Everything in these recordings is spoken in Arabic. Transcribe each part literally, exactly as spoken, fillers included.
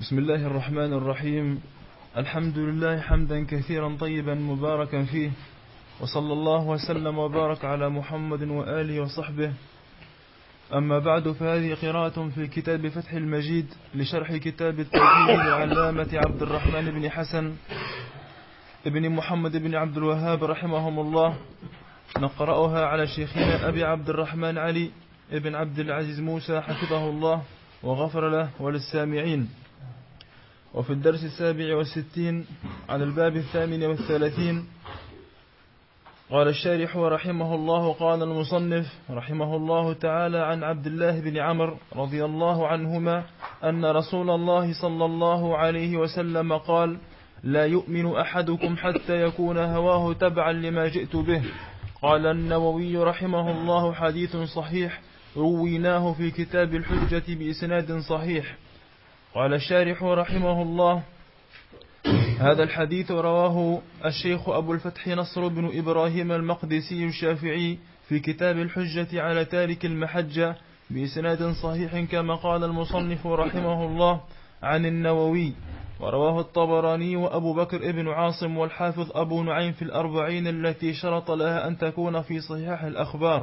بسم الله الرحمن الرحيم. الحمد لله حمدا كثيرا طيبا مباركا فيه، وصلى الله وسلم وبارك على محمد وآله وصحبه. أما بعد، فهذه قراءة في كتاب فتح المجيد لشرح كتاب التوحيد للعلامة عبد الرحمن بن حسن ابن محمد بن عبد الوهاب رحمهم الله. نقرأها على شيخنا أبي عبد الرحمن علي ابن عبد العزيز موسى حفظه الله وغفر له وللسامعين. وفي الدرس السابع والستين على الباب الثامن والثلاثين قال الشارح رحمه الله: قال المصنف رحمه الله تعالى عن عبد الله بن عمرو رضي الله عنهما أن رسول الله صلى الله عليه وسلم قال: لا يؤمن أحدكم حتى يكون هواه تبعا لما جئت به. قال النووي رحمه الله: حديث صحيح رويناه في كتاب الحجة بإسناد صحيح. قال الشارح رحمه الله: هذا الحديث رواه الشيخ أبو الفتح نصر بن إبراهيم المقدسي الشافعي في كتاب الحجة على تارك المحجة بإسناد صحيح كما قال المصنف رحمه الله عن النووي. ورواه الطبراني وأبو بكر ابن عاصم والحافظ أبو نعيم في الأربعين التي شرط لها أن تكون في صحيح الأخبار.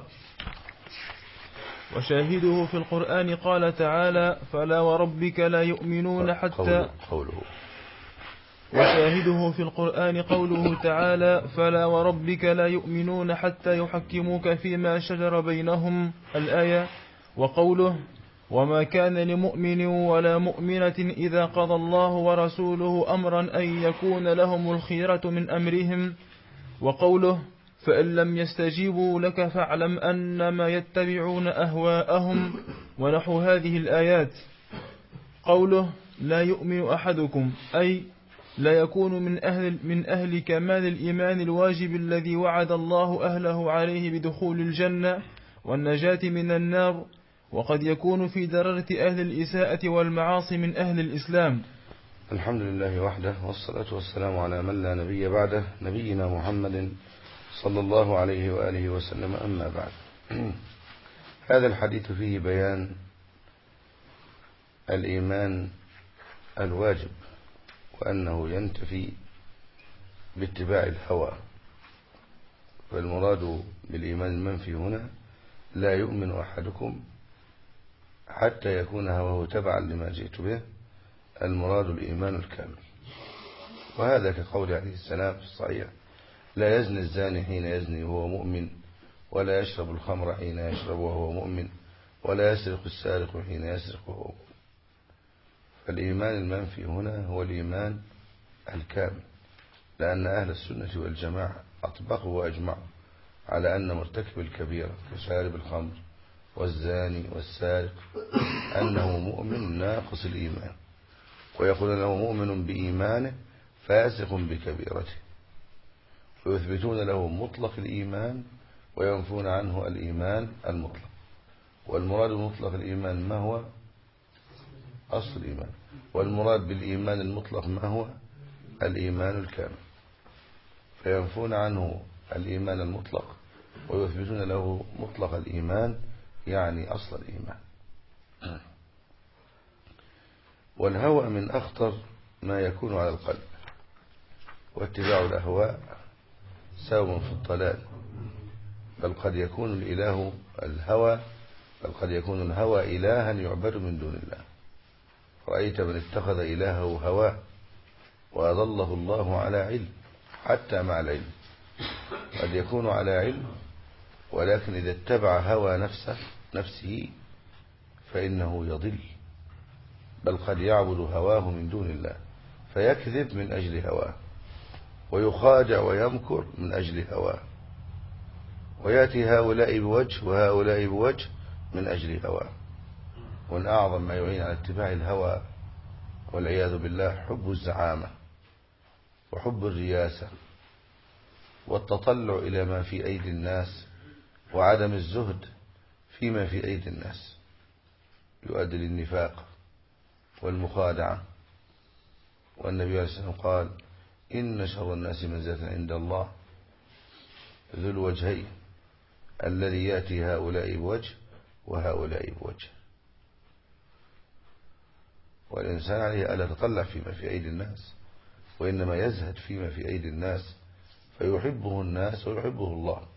وشاهده في القرآن قال تعالى: فلا وربك لا يؤمنون حتى قوله وشاهده في القرآن قوله تعالى: فلا وربك لا يؤمنون حتى يحكموك فيما شجر بينهم الآية. وقوله: وما كان لمؤمن ولا مؤمنة إذا قضى الله ورسوله أمرا أن يكون لهم الخيرة من أمرهم. وقوله: فإن لم يستجيبوا لك فاعلم أنما يتبعون أهواءهم، ونحو هذه الآيات. قوله: لا يؤمن أحدكم أي لا يكون من أهل, من أهل كمال الإيمان الواجب الذي وعد الله أهله عليه بدخول الجنة والنجاة من النار، وقد يكون في درجة أهل الإساءة والمعاصي من أهل الإسلام. الحمد لله وحده، والصلاة والسلام على من لا نبي بعده، نبينا محمد صلى الله عليه وآله وسلم. أما بعد، هذا الحديث فيه بيان الإيمان الواجب، وأنه ينتفي باتباع الهوى. فالمراد بالإيمان المنفي هنا: لا يؤمن أحدكم حتى يكون هواه تبعا لما جئت به. المراد الإيمان الكامل، وهذا كقول عليه السلام في الصحيح: لا يزني الزاني حين يزني وهو مؤمن، ولا يشرب الخمر حين يشرب وهو مؤمن، ولا يسرق السارق حين يسرق وهو مؤمن. فالإيمان المنفي هنا هو الإيمان الكامل، لأن أهل السنة والجماعة أطبقوا وأجمعوا على أن مرتكب الكبيرة كشارب الخمر والزاني والسارق أنه مؤمن ناقص الإيمان، ويقول أنه مؤمن بإيمانه فاسق بكبيرته، ويثبتون له مطلق الإيمان وينفون عنه الإيمان المطلق. والمراد بمطلق الإيمان ما هو؟ أصل الإيمان. والمراد بالإيمان المطلق ما هو؟ الإيمان الكامل. فينفون عنه الإيمان المطلق ويثبتون له مطلق الإيمان، يعني أصل الإيمان. والهوى من أخطر ما يكون على القلب، واتباع الأهواء سبب في الضلال. بل قد يكون الإله الهوى بل قد يكون الهوى إلها يعبد من دون الله. رأيت من اتخذ إلهه هواه وأضله الله على علم. حتى مع العلم قد يكون على علم، ولكن إذا اتبع هوى نفسه نفسه فإنه يضل. بل قد يعبد هواه من دون الله، فيكذب من أجل هواه، ويخادع ويمكر من أجل هواه، ويأتي هؤلاء بوجه وهؤلاء بوجه من أجل هواه. ومن أعظم ما يعين على اتباع الهوى والعياذ بالله حب الزعامة وحب الرياسة والتطلع إلى ما في أيدي الناس، وعدم الزهد فيما في أيدي الناس، يؤدي للنفاق والمخادعة. والنبي عليه الصلاة والسلام قال: إن شر الناس منزلة عند الله ذو الوجهين، الذي يأتي هؤلاء بوجه وهؤلاء بوجه. والإنسان عليه ألا يتطلع فيما في أيدي الناس، وإنما يزهد فيما في أيدي الناس فيحبه الناس ويحبه الله.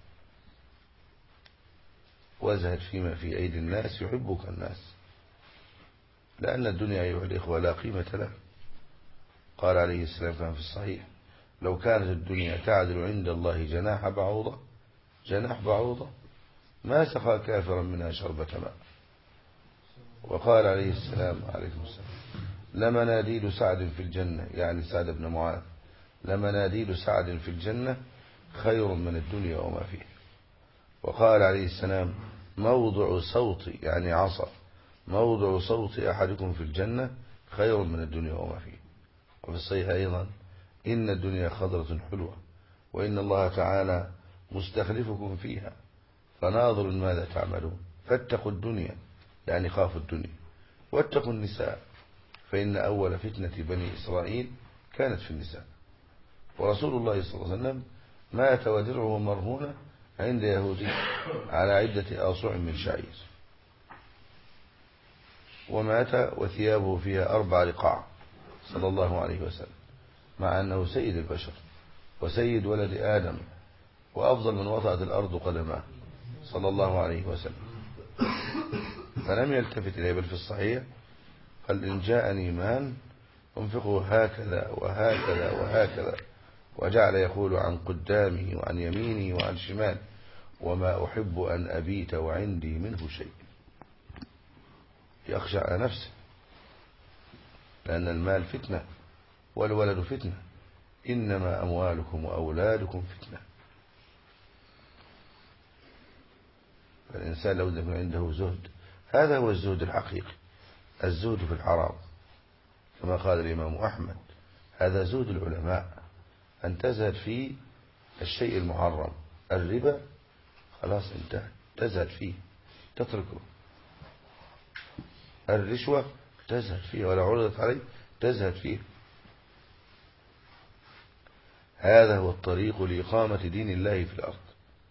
وازهد فيما في أيدي الناس يحبك الناس، لأن الدنيا أيها الإخوة لا قيمة لها. قال عليه السلام كان في الصحيح: لو كانت الدنيا تعدل عند الله جناح بعوضة جناح بعوضة ما سقى كافرا منها شربة ماء. وقال عليه السلام عليكم السلام: لمناديل سعد في الجنة، يعني سعد بن معاذ، لمناديل سعد في الجنة خير من الدنيا وما فيها. وقال عليه السلام: موضع صوت، يعني عصا، موضع صوت أحدكم في الجنة خير من الدنيا وما فيها. وفي الصحيح أيضا: إن الدنيا خضرة حلوة، وإن الله تعالى مستخلفكم فيها فناظر ماذا تعملون، فاتقوا الدنيا، يعني خافوا الدنيا، واتقوا النساء، فإن أول فتنة بني إسرائيل كانت في النساء. ورسول الله صلى الله عليه وسلم مات ودرعه مرهونة عند يهودي على عدة آصع من شعير، ومات وثيابه فيها أربع رقاع صلى الله عليه وسلم، مع أنه سيد البشر وسيد ولد آدم وأفضل من وطأت الأرض قدماه صلى الله عليه وسلم، فلم يلتفت إليه. بل في الصحيح قال: إن جاءني مال أنفقه هكذا وهكذا وهكذا، وجعل يقول عن قدامه وعن يمينه وعن شمال: وما أحب أن أبيت وعندي منه شيء. يخشى على نفسه، لأن المال فتنة والولد فتنة، إنما أموالكم وأولادكم فتنة. فالإنسان لو يكون عنده زهد، هذا هو الزهد الحقيقي، الزهد في الحرام، كما قال الإمام أحمد: هذا زهد العلماء، أن تزهد في الشيء المحرم. الربا خلاص انتهى، تزهد فيه تتركه. الرشوة تزهد فيه، ولا عرضت عليه تزهد فيه. هذا هو الطريق لإقامة دين الله في الأرض،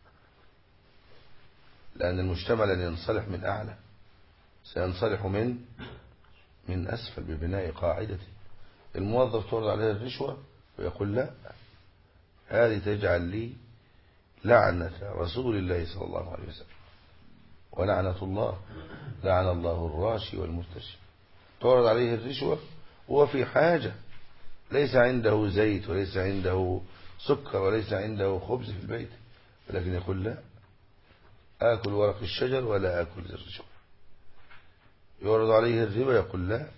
لأن المجتمع لن ينصلح من أعلى، سينصلح من من أسفل ببناء قاعدته. الموظف تعرض عليه الرشوة ويقول: لا، هذه تجعل لي لعنة رسول الله صلى الله عليه وسلم ولعنة الله، لعن الله الراشي والمرتشي. تعرض عليه الرشوة وهو في حاجة، ليس عنده زيت وليس عنده سكر وليس عنده خبز في البيت، ولكن يقول: لا، آكل ورق الشجر ولا آكل الرشوة. يعرض عليه الربا يقول: لا،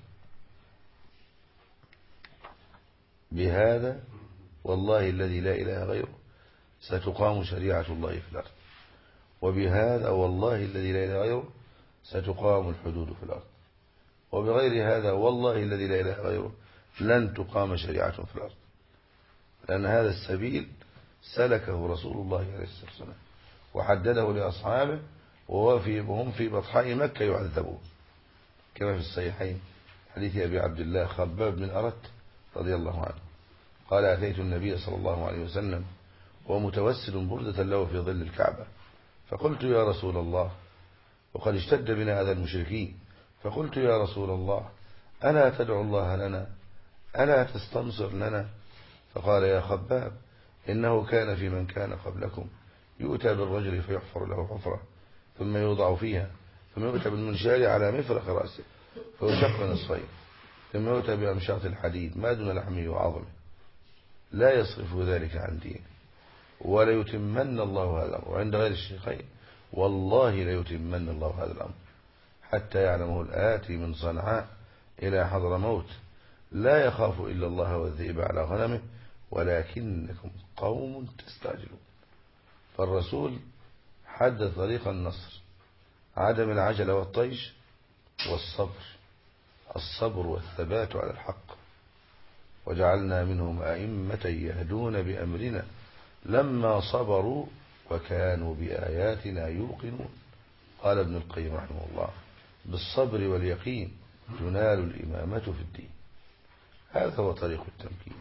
بهذا والله الذي لا إله غيره ستقام شريعة الله في الأرض، وبهذا والله الذي لا إله غيره ستقام الحدود في الأرض، وبغير هذا والله الذي لا إله غيره لن تقام شريعة في الأرض. لأن هذا السبيل سلكه رسول الله عليه الصلاة والسلام وحدده لأصحابه، وهم في بطحاء مكة يعذبون، كما في الصحيحين حديث أبي عبد الله خباب بن أرت رضي الله عنه قال: أتيت النبي صلى الله عليه وسلم ومتوسل بردة له في ظل الكعبة، فقلت: يا رسول الله، وقد اشتد بنا أذى المشركين، فقلت: يا رسول الله، ألا تدعو الله لنا، ألا تستنصر لنا؟ فقال: يا خباب، إنه كان في من كان قبلكم يؤتى بالرجل فيحفر له حفرة ثم يوضع فيها، ثم يؤتى بالمنشار على مفرق رأسه فيشق نصفين، ثم يؤتى بأمشاط الحديد ما دون لحمه وعظمه، لا يصرف ذلك عن دينه، ولا يتمن الله هذا الأمر. وعند غير الشيخين: والله لا يتمن الله هذا الأمر حتى يعلمه الآتي من صنعاء إلى حضر موت، لا يخاف إلا الله والذئب على غنمه ولكنكم قوم تستعجلون. فالرسول حدد طريق النصر: عدم العجل والطيش والصبر، الصبر والثبات على الحق. وجعلنا منهم أئمة يهدون بأمرنا لما صبروا وكانوا بآياتنا يوقنون. قال ابن القيم رحمه الله: بالصبر واليقين تنال الإمامة في الدين. هذا هو طريق التمكين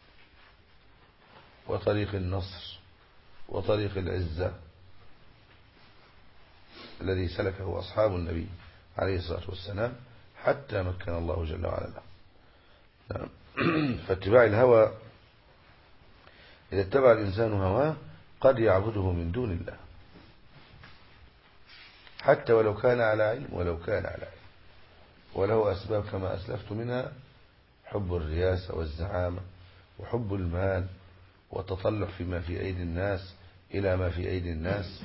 وطريق النصر وطريق العزة الذي سلكه أصحاب النبي عليه الصلاة والسلام حتى مكن الله جل وعلا له. نعم. فاتباع الهوى، إذا اتبع الإنسان هواه قد يعبده من دون الله، حتى ولو كان على علم، ولو كان على علم وله أسباب كما أسلفت منها حب الرياسة والزعامة وحب المال والتطلع فيما في أيدي الناس إلى ما في أيدي الناس.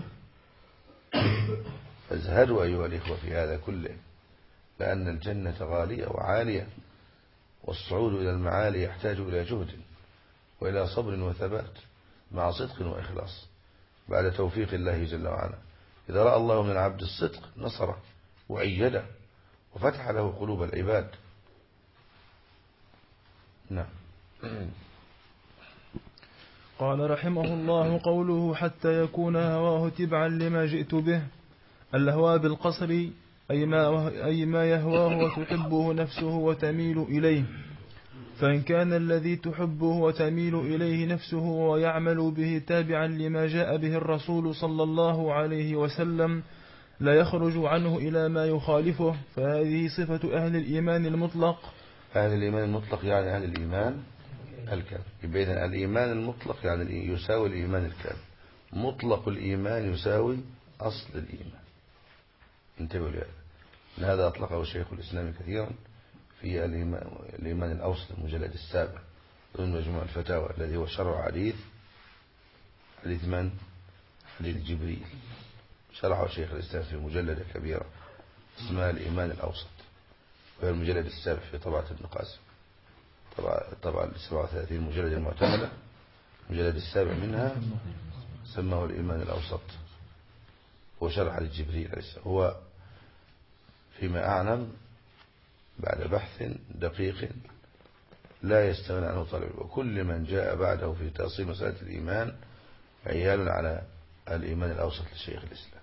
فازهدوا أيها الإخوة في هذا كله، لأن الجنة غالية وعالية، والصعود إلى المعالي يحتاج إلى جهد وإلى صبر وثبات مع صدق وإخلاص بعد توفيق الله جل وعلا. إذا رأى الله من العبد الصدق نصره وأيده وفتح له قلوب العباد. نعم. قال رحمه الله: قوله حتى يكون هواه تبعا لما جئت به. الهوى بالقصر أي ما, أي ما يهواه وتحبه نفسه وتميل إليه، فإن كان الذي تحبه وتميل إليه نفسه ويعمل به تابعا لما جاء به الرسول صلى الله عليه وسلم لا يخرج عنه إلى ما يخالفه، فهذه صفة أهل الإيمان المطلق. أهل الإيمان المطلق يعني أهل الإيمان الكامل. بين الإيمان المطلق يعني يساوي الإيمان الكامل، مطلق الإيمان يساوي أصل الإيمان. انتبهوا لهذا، هذا أطلقه الشيخ الإسلام كثيرا في الإيمان الأوسط المجلد السابع ضمن مجموع الفتاوى، الذي هو شرع حديث حديث من؟ حديث جبريل. شرعه الشيخ الإسلام في مجلدة كبيرة اسمها الإيمان الأوسط، وهي المجلد السابع في طبعة ابن قاسم، طبعا سبعة وثلاثين مجلد المعتمدة، المجلد السابع منها سماه الإيمان الأوسط. هو شرح حديث جبريل عليه السلام. هو فيما أعلم بعد بحث دقيق لا يستغنى عنه طالب، وكل من جاء بعده في تأصيل مسألة الإيمان عيال على الإيمان الأوسط للشيخ الإسلام.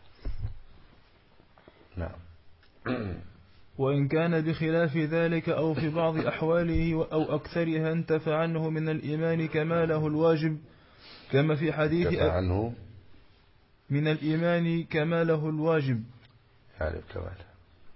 نعم. وإن كان بخلاف ذلك أو في بعض أحواله أو أكثرها انتفى عنه من الإيمان كماله الواجب، كما في حديث انتفى عنه من الإيمان كماله الواجب، يعني بكماله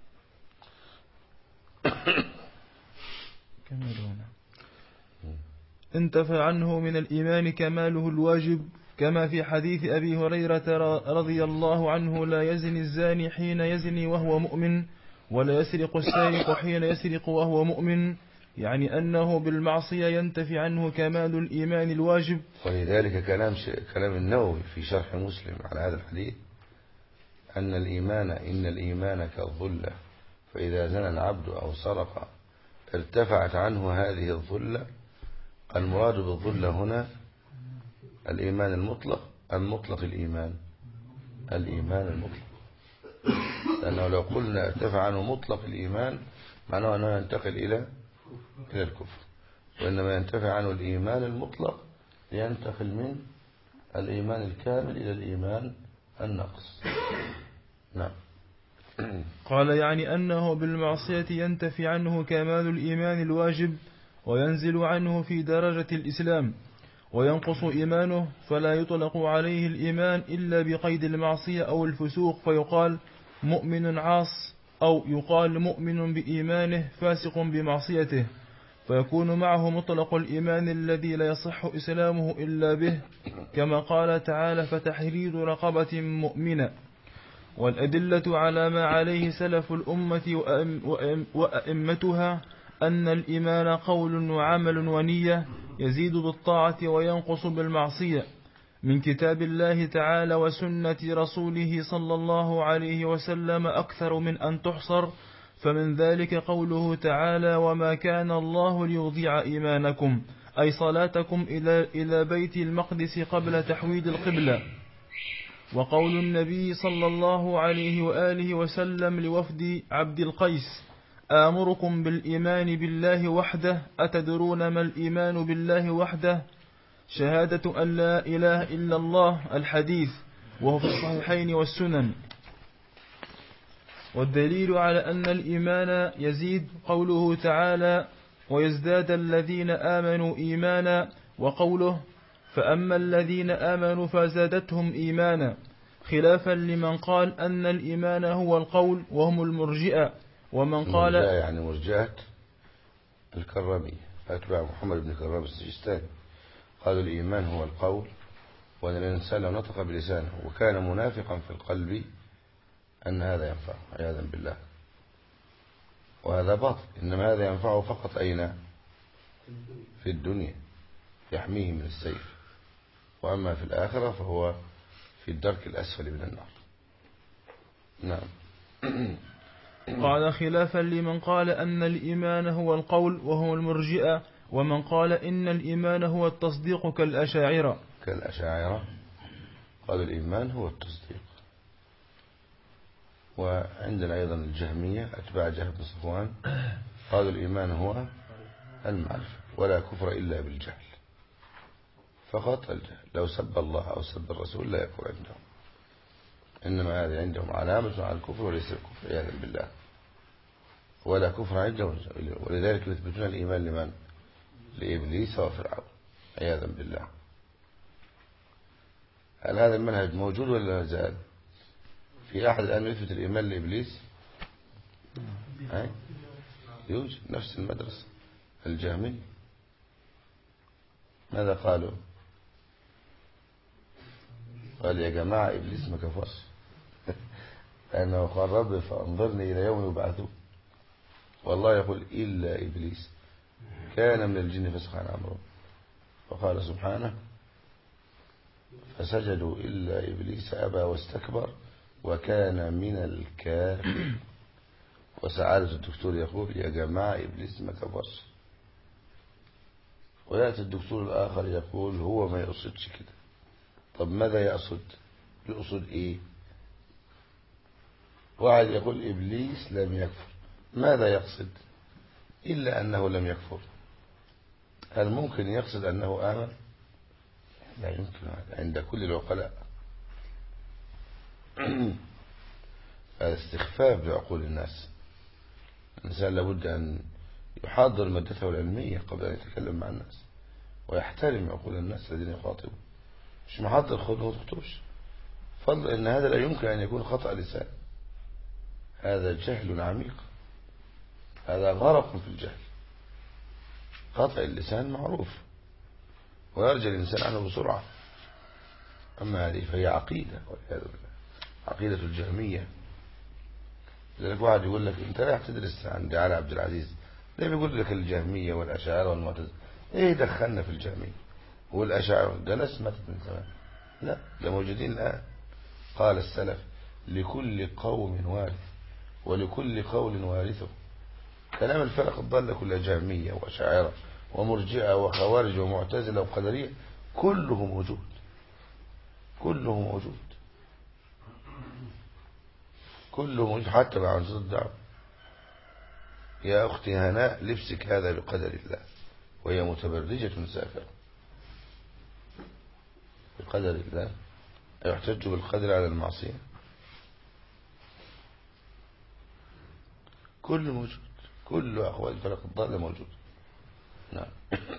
انتفى عنه من الإيمان كماله الواجب، كما في حديث أبي هريرة رضي الله عنه: لا يزني الزاني حين يزني وهو مؤمن، ولا يسرق السارق حين يسرق وهو مؤمن، يعني أنه بالمعصية ينتفي عنه كمال الإيمان الواجب. ولذلك كلام كلام النووي في شرح مسلم على هذا الحديث أن الإيمان إن الإيمان كالظلة، فإذا زنى العبد أو سرق ارتفعت عنه هذه الظلة. المراد بالظلة هنا الإيمان المطلق، المطلق الإيمان الإيمان المطلق، لأنه لو قلنا ارتفع عنه مطلق الإيمان معناه أنه ينتقل إلى إلى الكفر، وإنما ينتفع عنه الإيمان المطلق لينتقل من الإيمان الكامل إلى الإيمان الناقص. نعم. قال يعني أنه بالمعصية ينتفي عنه كمال الإيمان الواجب، وينزل عنه في درجة الإسلام، وينقص إيمانه، فلا يطلق عليه الإيمان إلا بقيد المعصية أو الفسوق، فيقال مؤمن عاص، أو يقال مؤمن بإيمانه فاسق بمعصيته، فيكون معه مطلق الإيمان الذي لا يصح إسلامه إلا به، كما قال تعالى: فتحرير رقبة مؤمنة. والأدلة على ما عليه سلف الأمة وأئمتها أن الإيمان قول وعمل ونية، يزيد بالطاعة وينقص بالمعصية، من كتاب الله تعالى وسنة رسوله صلى الله عليه وسلم أكثر من أن تحصر. فمن ذلك قوله تعالى: وما كان الله ليضيع إيمانكم، أي صلاتكم إلى إلى بيت المقدس قبل تحويد القبلة. وقول النبي صلى الله عليه وآله وسلم لوفد عبد القيس: آمركم بالإيمان بالله وحده، أتدرون ما الإيمان بالله وحده؟ شهادة أن لا إله إلا الله، الحديث، وهو في الصحيحين والسنن. والدليل على أن الإيمان يزيد قوله تعالى: ويزداد الذين آمنوا إيمانا، وقوله: فأما الذين آمنوا فزادتهم إيمانا، خلافا لمن قال أن الإيمان هو القول، وهم المرجئة، ومن قال يعني مرجئة الكرامية أتباع محمد بن كرام السجستاني قالوا الإيمان هو القول، وأن الإنسان لو نطق بلسانه وكان منافقا في القلب أن هذا ينفع عياذا بالله، وهذا باطل. إنما هذا ينفعه فقط أين؟ في الدنيا، يحميه من السيف، وأما في الآخرة فهو في الدرك الأسفل من النار. نعم. قال خلافا لمن قال أن الإيمان هو القول وهو المرجئة، ومن قال إن الإيمان هو التصديق كالأشاعرة. كالأشاعرة قالوا الإيمان هو التصديق. وعندنا أيضا الجهمية أتباع جهم بن صفوان قالوا الإيمان هو المعرفة، ولا كفر إلا بالجهل، فقط الجهل. لو سب الله أو سب الرسول لا يكفر عندهم، إنما هذه عندهم علامة على الكفر وليس الكفر عياذا بالله، ولا كفر عندهم. ولذلك يثبتون الإيمان لمن؟ لإبليس وفرعون عياذا بالله. هل هذا المنهج موجود ولا زال؟ في أحد الآن يثبت الإيمان لإبليس؟ هاي يوجد نفس المدرسة الجهمية. ماذا قالوا؟ قال يا جماعة إبليس ما كفرش لأنه قال رب فأنظرني إلى يوم يبعثون، والله يقول إلا إبليس كان من الجن فسق عن أمره، وقال سبحانه فسجدوا إلا إبليس أبى واستكبر وكان من الكافرين. وسعادة الدكتور يقول يا جماعة إبليس ما كفرش، ويأتي الدكتور الآخر يقول هو ما يقصدش كده. طب ماذا يقصد؟ يقصد إيه؟ واحد يقول إبليس لم يكفر، ماذا يقصد؟ إلا أنه لم يكفر. هل ممكن يقصد أنه آمن؟ لا يمكن هذا عند كل العقلاء. هذا استخفاف بعقول الناس. الإنسان لابد أن يحاضر مادته العلمية قبل أن يتكلم مع الناس، ويحترم عقول الناس الذين يخاطبون. مش محضر خذ وتخطوش، فضل أن هذا لا يمكن أن يكون خطأ لسان، هذا جهل عميق، هذا غرق في الجهل. خطأ اللسان معروف ويرجى الإنسان عنه بسرعة، أما هذه فهي عقيدة والعياذ بالله، عقيدة الجهمية. لذلك واحد يقول لك أنت رايح تدرس عند علي عبد العزيز، ليه بيقول لك الجهمية والأشاعرة والمعتزلة؟ إيه دخلنا في الجهمية والأشاعرة؟ ده ناس ماتت من زمان، لا ده موجودين الآن. قال السلف لكل قوم وارث ولكل قول وارثه. كلام الفرق الضالة كلها جهمية وأشاعرة ومرجئة وخوارج ومعتزلة وقدرية كله موجود، كله موجود، كله موجود حتى مع عنصر الدعوة. يا أختي هناء لبسك هذا بقدر الله، وهي متبرجة سافرة بقدر الله. يحتج بالقدر على المعصية؟ كل موجود، كل أقوال الفرق الضالة موجود. نعم.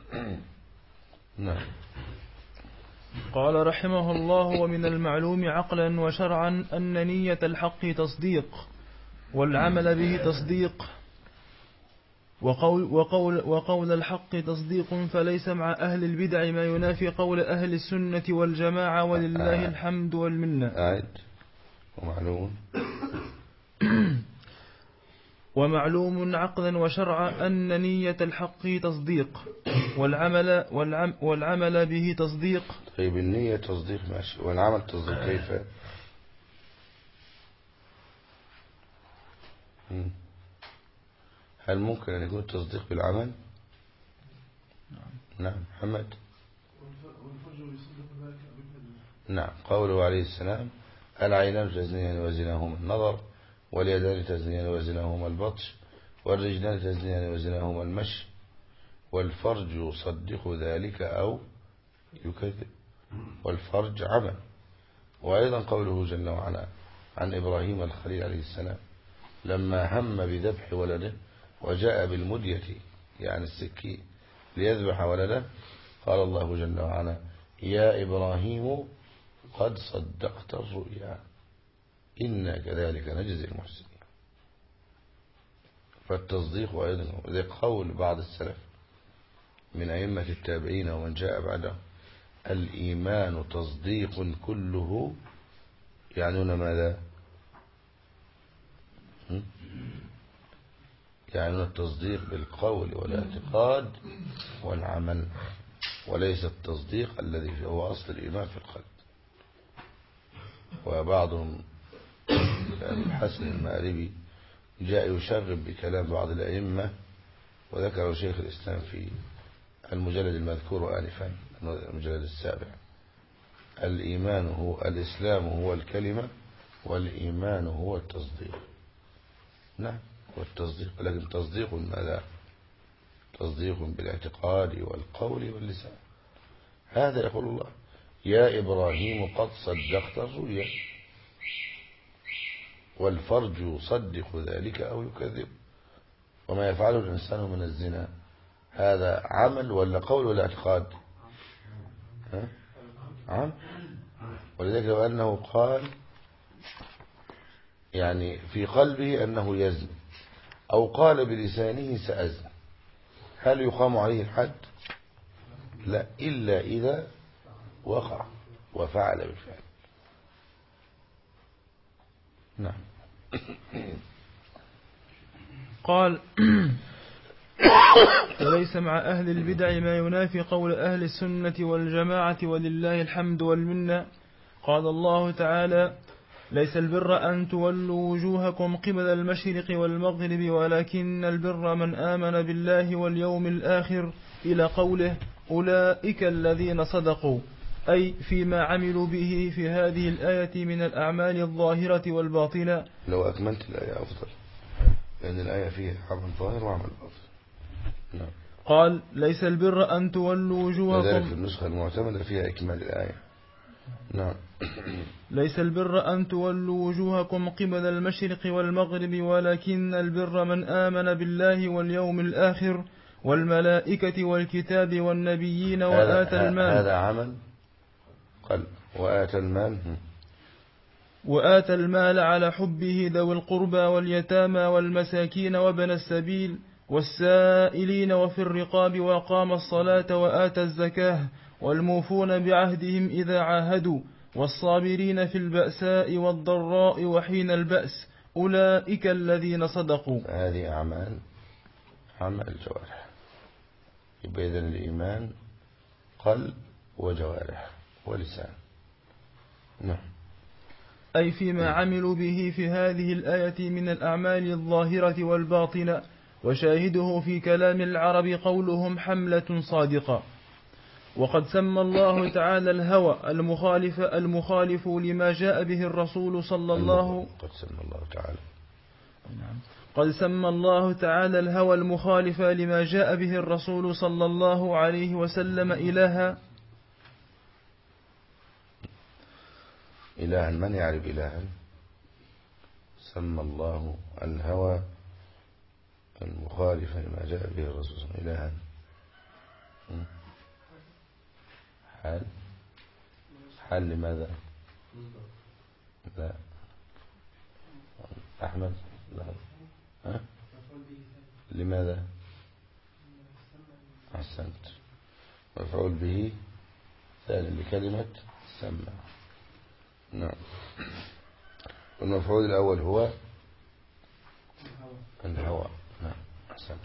نعم. قال رحمه الله ومن المعلوم عقلا وشرعا أن نية الحق تصديق والعمل به تصديق وقول, وقول, وقول الحق تصديق، فليس مع أهل البدع ما ينافي قول أهل السنة والجماعة ولله الحمد والمنة. أعد. ومعلوم ومعلوم عقلا وشرعا أن نية الحق تصديق والعمل, والعم والعمل به تصديق. طيب النية تصديق ماشي، والعمل تصديق كيف؟ هل ممكن أن يكون التصديق بالعمل؟ نعم. محمد. نعم. قوله عليه السلام العينان تزنيان وزناهما النظر، واليدان تزنيان وزناهما البطش، والرجلان تزنيان وزناهما المشي، والفرج يصدق ذلك أو يكذب، والفرج عمل. وأيضا قوله جل وعلا عن إبراهيم الخليل عليه السلام لما هم بذبح ولده وجاء بالمدية يعني السكين ليذبح ولده، قال الله جل وعلا يا إبراهيم قد صدقت الرؤيا إنا كذلك نجزي المحسنين. فالتصديق أيضا ذي قول بعض السلف من أئمة التابعين ومن جاء بعده: الإيمان تصديق كله. يعنون ماذا؟ يعنون التصديق بالقول والاعتقاد والعمل، وليس التصديق الذي هو أصل الإيمان في القلب. وبعضهم الحسن المآربي جاء يشغب بكلام بعض الأئمة، وذكر شيخ الإسلام في المجلد المذكور آنفا، المجلد السابع: الإيمان هو الإسلام هو الكلمة، والإيمان هو التصديق. نعم، هو التصديق، لكن تصديق ماذا؟ تصديق بالاعتقاد والقول واللسان. هذا يقول الله: يا إبراهيم قد صدقت الرؤيا، والفرج يصدق ذلك أو يكذب. وما يفعله الإنسان من الزنا هذا عمل ولا قول ولا اعتقاد؟ ها؟ عمل. ولذلك لو أنه قال يعني في قلبه أنه يزن، أو قال بلسانه سأزن، هل يقام عليه الحد؟ لا، إلا إذا وقع وفعل بالفعل. نعم. قال: وليس مع أهل البدع ما ينافي قول أهل السنة والجماعة، ولله الحمد والمنة. قال الله تعالى: ليس البر أن تولوا وجوهكم قبل المشرق والمغرب، ولكن البر من آمن بالله واليوم الآخر، إلى قوله: أولئك الذين صدقوا، أي فيما عملوا به في هذه الآية من الأعمال الظاهرة والباطنة. لو أكملت الآية أفضل، لأن الآية فيها عمل ظاهر وعمل باطن. نعم. قال: ليس البر أن تولوا وجوهكم، لذلك في النسخة المعتمدة فيها إكمال الآية. نعم. ليس البر أن تولوا وجوهكم قبل المشرق والمغرب، ولكن البر من آمن بالله واليوم الآخر والملائكة والكتاب والنبيين وآتى المال. هذا عمل قلب. وآتى المال وآتى المال على حبه ذوي القربى واليتامى والمساكين وابن السبيل والسائلين وفي الرقاب، وأقام الصلاة وآتى الزكاة، والموفون بعهدهم إذا عاهدوا، والصابرين في البأساء والضراء وحين البأس، أولئك الذين صدقوا. هذه أعمال عمل الجوارح. يبقى إذن الإيمان قلب وجوارح ولسان. نعم. أي فيما عملوا به في هذه الآية من الأعمال الظاهرة والباطنة. وشاهده في كلام العرب قولهم حملة صادقة. وقد سمى الله تعالى الهوى المخالف المخالف لما جاء به الرسول صلى الله قد سمى الله تعالى قد سمى الله تعالى الهوى المخالف لما جاء به الرسول صلى الله عليه وسلم إلها. إلها، من يعرف إلها؟ سمى الله الهوى المخالف لما جاء به الرسول صلى الله عليه وسلم إلها. حال حال لماذا؟ لا أحمد لا. ها؟ لماذا؟ أحسنت. مفعول به ثاني لكلمة سمى. نعم. والمفعول الأول هو الهوى. نعم أحسنت.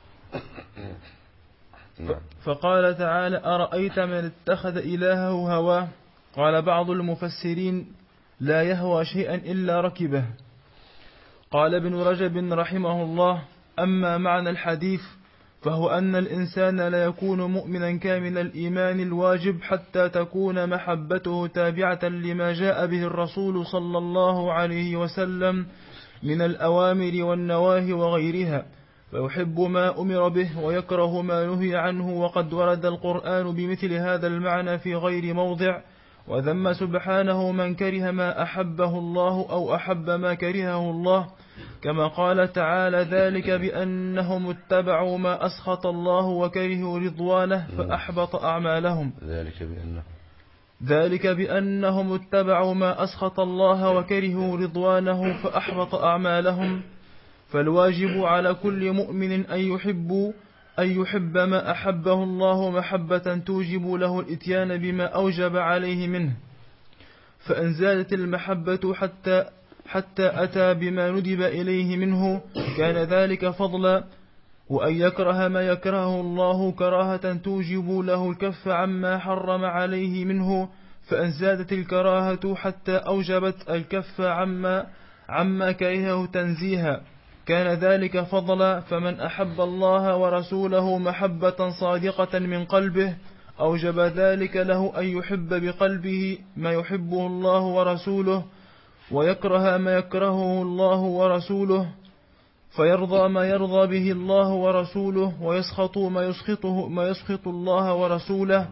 نعم. فقال تعالى: أرأيت من اتخذ إلهه هواه. قال بعض المفسرين: لا يهوى شيئا إلا ركبه. قال ابن رجب رحمه الله: أما معنى الحديث فهو أن الإنسان لا يكون مؤمنا كامل الإيمان الواجب حتى تكون محبته تابعة لما جاء به الرسول صلى الله عليه وسلم من الأوامر والنواهي وغيرها، فيحب ما أمر به ويكره ما نهي عنه. وقد ورد القرآن بمثل هذا المعنى في غير موضع، وذم سبحانه من كره ما أحبه الله أو أحب ما كرهه الله، كما قال تعالى: ذلك بأنهم اتبعوا ما أسخط الله وكرهوا رضوانه فأحبط أعمالهم. ذلك بأنه ذلك بأنهم اتبعوا ما أسخط الله وكرهوا رضوانه فأحبط أعمالهم. فالواجب على كل مؤمن أن يحب أن يحب ما أحبه الله محبة توجب له الإتيان بما أوجب عليه منه، فإن زادت المحبة حتى حتى أتى بما ندب إليه منه كان ذلك فضلا، وأن يكره ما يكرهه الله كراهة توجب له الكف عما حرم عليه منه، فإن زادت الكراهة حتى أوجبت الكف عما عما كرهه تنزيها كان ذلك فضلا. فمن أحب الله ورسوله محبة صادقة من قلبه أوجب ذلك له أن يحب بقلبه ما يحبه الله ورسوله، ويكره ما يكرهه الله ورسوله، فيرضى ما يرضى به الله ورسوله، ويسخط ما يسخطه ما يسخط الله ورسوله،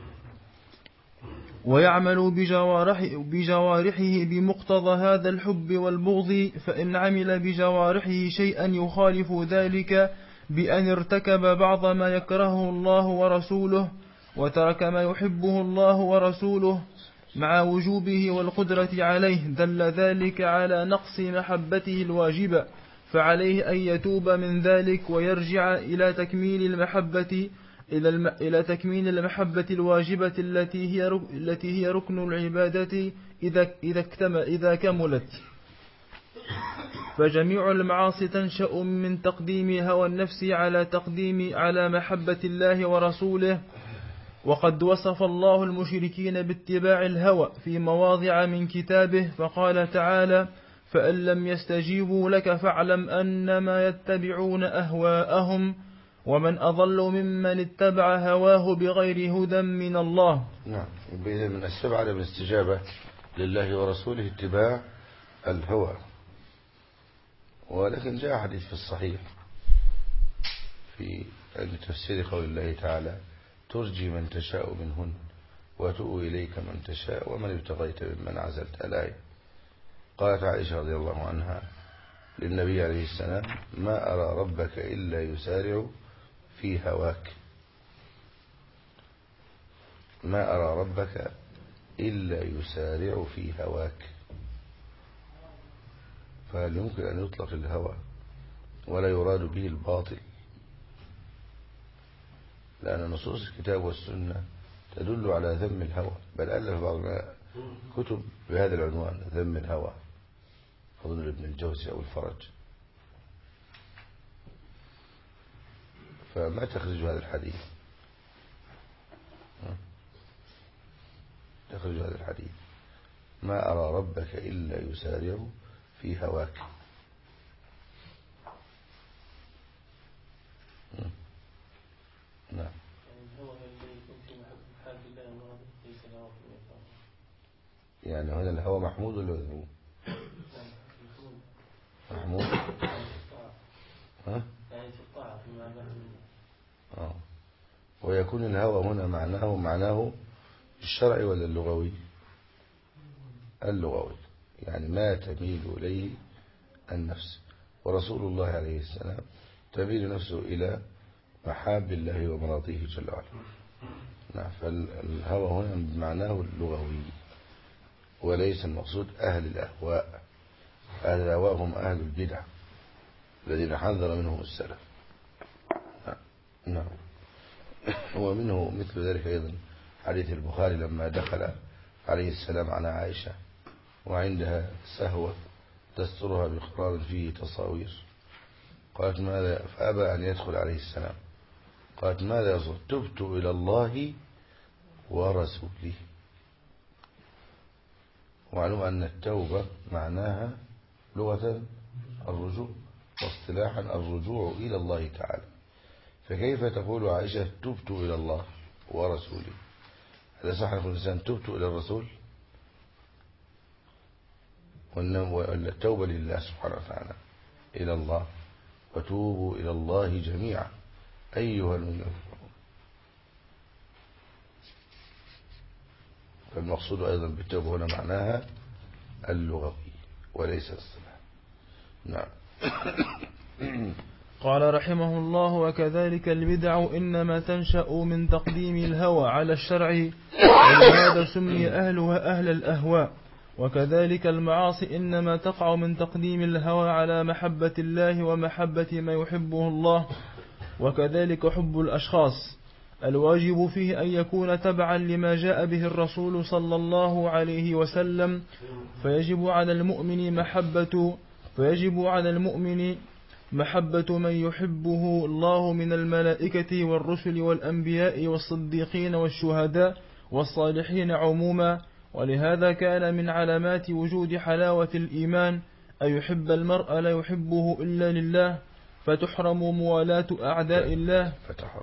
ويعمل بجوارحه, بجوارحه بمقتضى هذا الحب والبغض. فإن عمل بجوارحه شيئا يخالف ذلك بأن ارتكب بعض ما يكرهه الله ورسوله وترك ما يحبه الله ورسوله مع وجوبه والقدرة عليه دل ذلك على نقص محبته الواجبة، فعليه أن يتوب من ذلك ويرجع إلى تكميل المحبة إلى, الم... إلى تكميل المحبة الواجبة التي هي رك... التي هي ركن العبادة إذا إذا اكتم... إذا كملت. فجميع المعاصي تنشأ من تقديم هوى النفس على تقديم على محبة الله ورسوله، وقد وصف الله المشركين باتباع الهوى في مواضع من كتابه، فقال تعالى: فإن لم يستجيبوا لك فاعلم أنما يتبعون أهواءهم ومن أضل ممن اتبع هواه بغير هدى من الله. نعم، من السبب عدم الاستجابة لله ورسوله اتباع الهوى. ولكن جاء حديث في الصحيح في تفسير قول الله تعالى: ترجي من تشاء منهن وتؤوي إليك من تشاء ومن ابتغيت ممن عزلت. الآية. قالت عائشة رضي الله عنها للنبي عليه السلام: ما أرى ربك إلا يسارع في هواك، ما أرى ربك إلا يسارع في هواك. فهل يمكن أن يطلق الهوى ولا يراد به الباطل؟ لأن نصوص الكتاب والسنة تدل على ذم الهوى، بل ألف بعض كتب بهذا العنوان: ذم الهوى، فضل ابن الجوزي أو الفرج. فما تخرج هذا الحديث؟ تخرج هذا الحديث: ما أرى ربك إلا يسارع في هواك. نعم. يعني هنا الهوى محمود ولا مذموم؟ محمود. ها؟ آه. ويكون الهوى هنا معناه معناه الشرعي ولا اللغوي؟ اللغوي، يعني ما تميل إليه النفس. ورسول الله عليه السلام تميل نفسه إلى محاب الله ومراضيه جل وعلا. نعم. فالهوى هنا بمعناه اللغوي، وليس المقصود أهل الأهواء. أهل الأهواء هم أهل البدع الذين حذر منهم السلف. نعم. ومنه مثل ذلك أيضا حديث البخاري لما دخل عليه السلام على عائشة وعندها سهوة تسترها بقرار فيه تصاوير، قالت: ماذا؟ فأبى أن يدخل عليه السلام. قالت: ماذا يصدر؟ تبت إلى الله ورسوله. ومعلوم أن التوبة معناها لغة الرجوع، واصطلاحا الرجوع إلى الله تعالى. فكيف تقول عائشة تبت إلى الله ورسوله؟ هذا صح يقول الإنسان تبت إلى الرسول؟ والتوبة لله سبحانه وتعالى، إلى الله: وتوبوا إلى الله جميعا أيها المؤمنون. فالمقصود أيضا بالتوبة هنا معناها اللغوي وليس الصلاح. نعم. قال رحمه الله: وكذلك البدع إنما تنشأ من تقديم الهوى على الشرع، ولهذا سمي أهلها أهل الأهواء، وكذلك المعاصي إنما تقع من تقديم الهوى على محبة الله ومحبة ما يحبه الله. وكذلك حب الأشخاص الواجب فيه أن يكون تبعا لما جاء به الرسول صلى الله عليه وسلم، فيجب على المؤمن محبة فيجب على المؤمن محبة من يحبه الله من الملائكة والرسل والأنبياء والصديقين والشهداء والصالحين عموما. ولهذا كان من علامات وجود حلاوة الإيمان أن يحب المرء لا يحبه إلا لله، فتحرم موالاة أعداء الله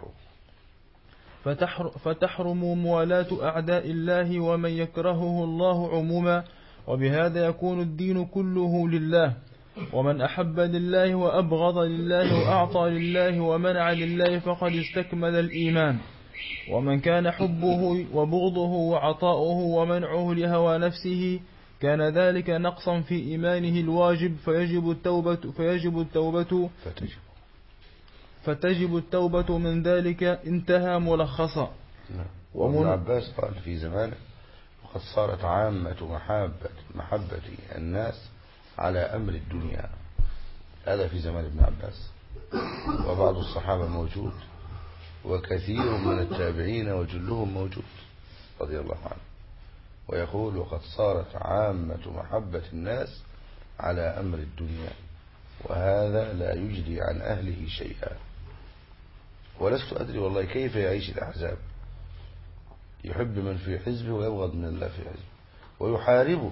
فتحر فتحرم موالاة أعداء الله ومن يكرهه الله عموما. وبهذا يكون الدين كله لله. ومن أحب لله وأبغض لله وأعطى لله ومنع لله فقد استكمل الإيمان. ومن كان حبه وبغضه وعطاؤه ومنعه لهوى نفسه كان ذلك نقصا في إيمانه الواجب، فيجب التوبة فيجب التوبة فتجب, فتجب التوبة من ذلك. انتهى ملخصا. وابن عباس قال في زمانه: وقد صارت عامة محبة, محبة الناس على أمر الدنيا. هذا في زمان ابن عباس، وبعض الصحابة موجود، وكثير من التابعين وجلهم موجود رضي الله عنه، ويقول: وقد صارت عامة محبة الناس على أمر الدنيا، وهذا لا يجري عن أهله شيئا. ولست أدري والله كيف يعيش الأحزاب، يحب من في حزبه ويبغض من الله في حزبه ويحاربه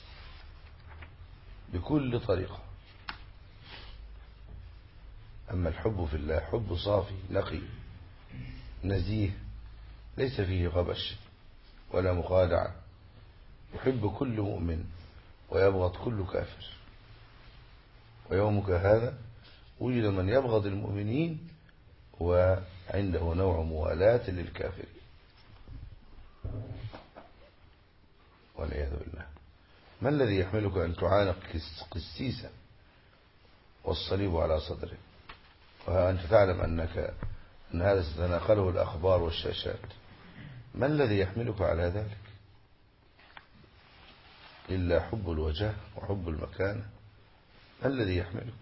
بكل طريقة. أما الحب في الله حب صافي نقي نزيه، ليس فيه غبش ولا مخادعة، يحب كل مؤمن ويبغض كل كافر. ويومك هذا وجد من يبغض المؤمنين وعنده نوع موالاة للكافرين والعياذ بالله. ما الذي يحملك أن تعانق قسيسا والصليب على صدره، وأنت تعلم أنك أن هذا ستناقله الأخبار والشاشات؟ ما الذي يحملك على ذلك إلا حب الوجاه وحب المكانة؟ ما الذي يحملك؟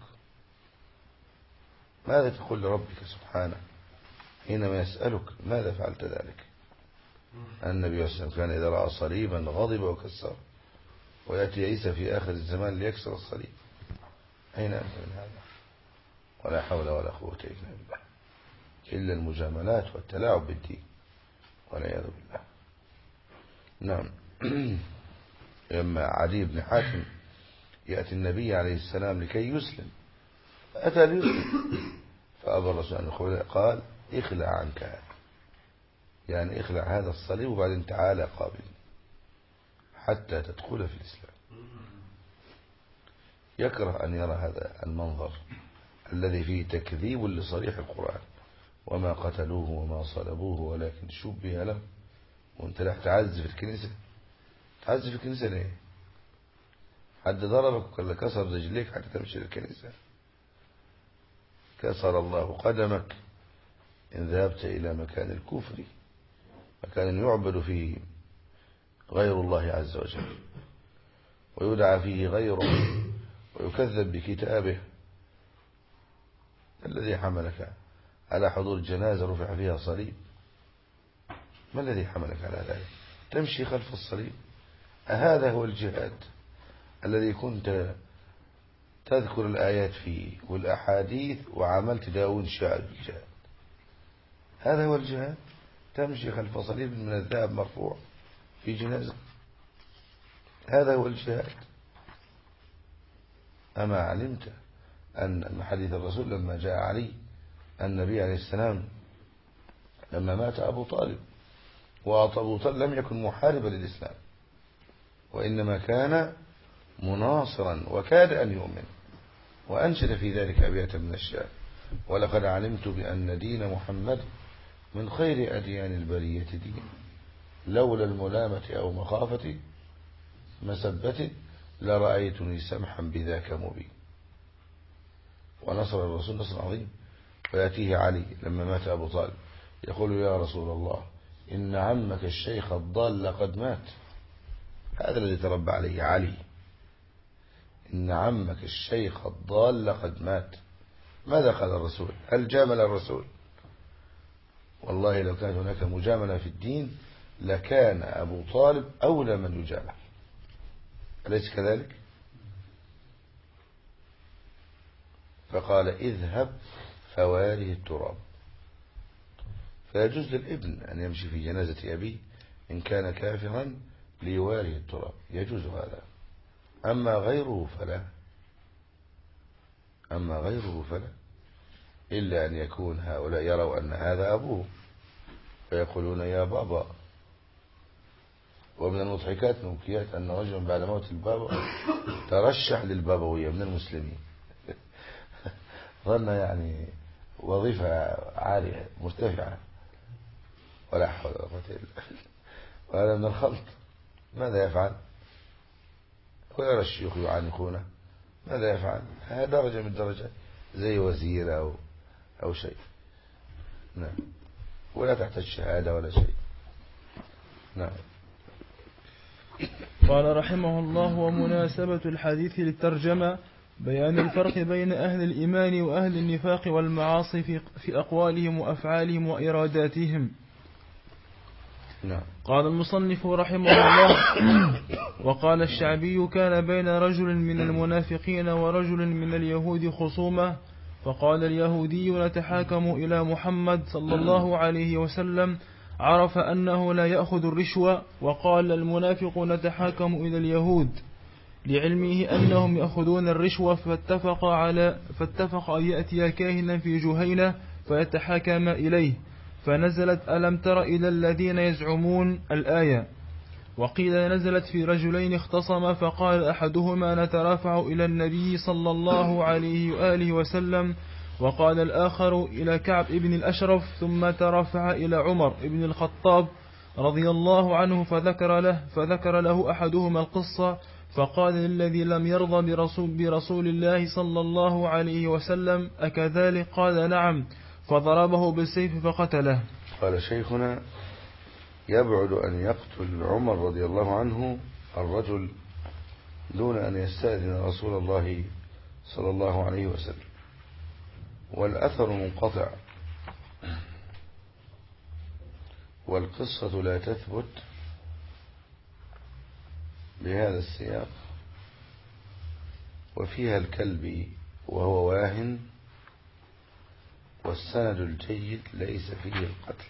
ماذا تقول لربك سبحانه حينما يسألك ماذا فعلت ذلك؟ النبي صلى الله عليه وسلم كان إذا رأى صليبا غضب وكسر، ويأتي عيسى في آخر الزمان ليكسر الصليب. أين أنت من هذا؟ ولا حول ولا قوة إلا بالله، إلا المجاملات والتلاعب بالدين والعياذ بالله. نعم. لما عدي بن حاتم يأتي النبي عليه السلام لكي يسلم، فأتى ليسلم، فأبى الرسول أن يقول، قال: اخلع عنك هذا، يعني اخلع هذا الصليب وبعدين تعالى قابل حتى تدخل في الإسلام. يكره أن يرى هذا المنظر الذي فيه تكذيب لصريح القرآن: وما قتلوه وما صلبوه ولكن شبه له. وانت لا تعز في الكنيسة، تعز في الكنيسة ليه؟ حد ضربك ولا كسر رجليك حتى تمشي للكنيسة؟ كسر الله قدمك إن ذهبت إلى مكان الكفر، مكان يعبد فيه غير الله عز وجل ويدعى فيه غيره ويكذب بكتابه. الذي حملك على حضور الجنازة رفع فيها صليب؟ ما الذي حملك على ذلك؟ تمشي خلف الصليب؟ أهذا هو الجهاد الذي كنت تذكر الآيات فيه والأحاديث وعملت داود شاعر بالجهاد؟ هذا هو الجهاد؟ تمشي خلف صليب من الذهب مرفوع في جنازة؟ هذا هو الجهاد؟ أما علمت أن حديث الرسول لما جاء علي النبي عليه السلام لما مات أبو طالب، وأبو طالب لم يكن محاربا للإسلام وإنما كان مناصرا وكاد أن يؤمن، وأنشد في ذلك أبيات من الشعر: ولقد علمت بأن دين محمد من خير أديان البرية دين، لولا الملامة أو مخافة مسبة لرأيتني سمحا بذاك مبين. ونصر الرسول نصر عظيم. ويأتيه علي لما مات أبو طالب يقول: يا رسول الله إن عمك الشيخ الضال قد مات، هذا الذي تربى عليه علي، إن عمك الشيخ الضال قد مات. ماذا قال الرسول؟ هل جامل الرسول؟ والله لو كانت هناك مجاملة في الدين لكان أبو طالب أولى من يجامل، أليس كذلك؟ فقال اذهب فواره التراب. فيجوز للابن أن يمشي في جنازة أبيه إن كان كافرا ليواره التراب، يجوز هذا. أما غيره فلا، أما غيره فلا، إلا أن يكون هؤلاء يروا أن هذا أبوه فيقولون يا بابا. ومن المضحكات المبكيات أن رجلا بعد موت البابا ترشح للبابوية من المسلمين ظن يعني وظيفة عالية مرتفعة، ولا حول ولا قوة إلا بالله. وهذا من الخلط. ماذا يفعل؟ ويرى الشيوخ يعانقونه، ماذا يفعل؟ هذا درجة من الدرجات، زي وزير أو أو شيء. نعم، ولا تحتاج شهادة ولا شيء. نعم. قال رحمه الله: ومناسبة الحديث للترجمة بيان الفرق بين أهل الإيمان وأهل النفاق والمعاصي في في أقوالهم وأفعالهم وإراداتهم. نعم. قال المصنف رحمه الله: وقال الشعبي: كان بين رجل من المنافقين ورجل من اليهود خصومة، فقال اليهودي: نتحاكم إلى محمد صلى الله عليه وسلم، عرف أنه لا يأخذ الرشوة. وقال المنافق: نتحاكم إلى اليهود، لعلمه أنهم يأخذون الرشوة، فاتفق على فاتفق أن يأتي كاهنا في جهينة فيتحاكم إليه، فنزلت ألم تر إلى الذين يزعمون الآية. وقيل نزلت في رجلين اختصما، فقال أحدهما: نترافع إلى النبي صلى الله عليه وآله وسلم، وقال الآخر إلى كعب ابن الأشرف، ثم ترافع إلى عمر ابن الخطاب رضي الله عنه، فذكر له فذكر له أحدهما القصة، فقال للذي لم يرضى برسول, برسول الله صلى الله عليه وسلم: أكذلك؟ قال نعم، فضربه بالسيف فقتله. قال شيخنا: يبعد أن يقتل عمر رضي الله عنه الرجل دون أن يستأذن رسول الله صلى الله عليه وسلم، والأثر منقطع، والقصة لا تثبت بهذا السياق، وفيها الكلب وهو واهن، والسند الجيد ليس فيه القتل.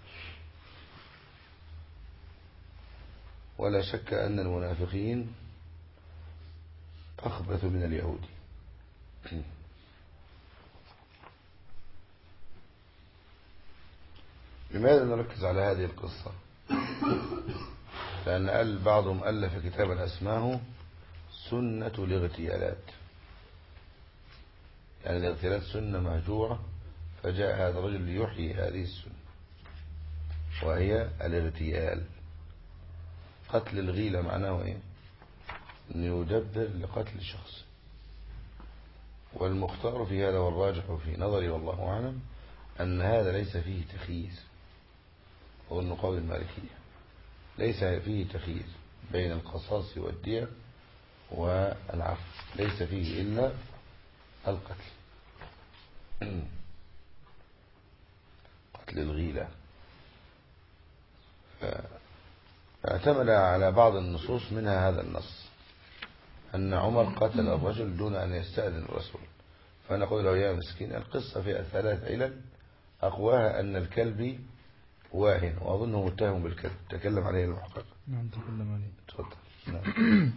ولا شك أن المنافقين أخبث من اليهود. لماذا نركز على هذه القصة؟ لأن قال بعضهم ألف كتابا أسماه سنة الاغتيالات، يعني الاغتيالات سنة مهجورة، فجاء هذا الرجل ليحيي هذه السنة، وهي الاغتيال. قتل الغيلة معناه ايه؟ أن يدبر لقتل شخص. والمختار في هذا والراجح في نظري والله أعلم أن هذا ليس فيه تخيير، وأن قول المالكية ليس فيه تخيير بين القصاص والدية والعفو، ليس فيه إلا القتل، قتل الغيلة. فاعتمد على بعض النصوص منها هذا النص أن عمر قتل الرجل دون أن يستأذن الرسول. فنقول له يا مسكين، القصة فيها ثلاث علل، أقواها أن الكلب واهن، وأظنه متهم بالكلب، تكلم عليه المحقق. نعم تكلم عليه. تفضل. نعم.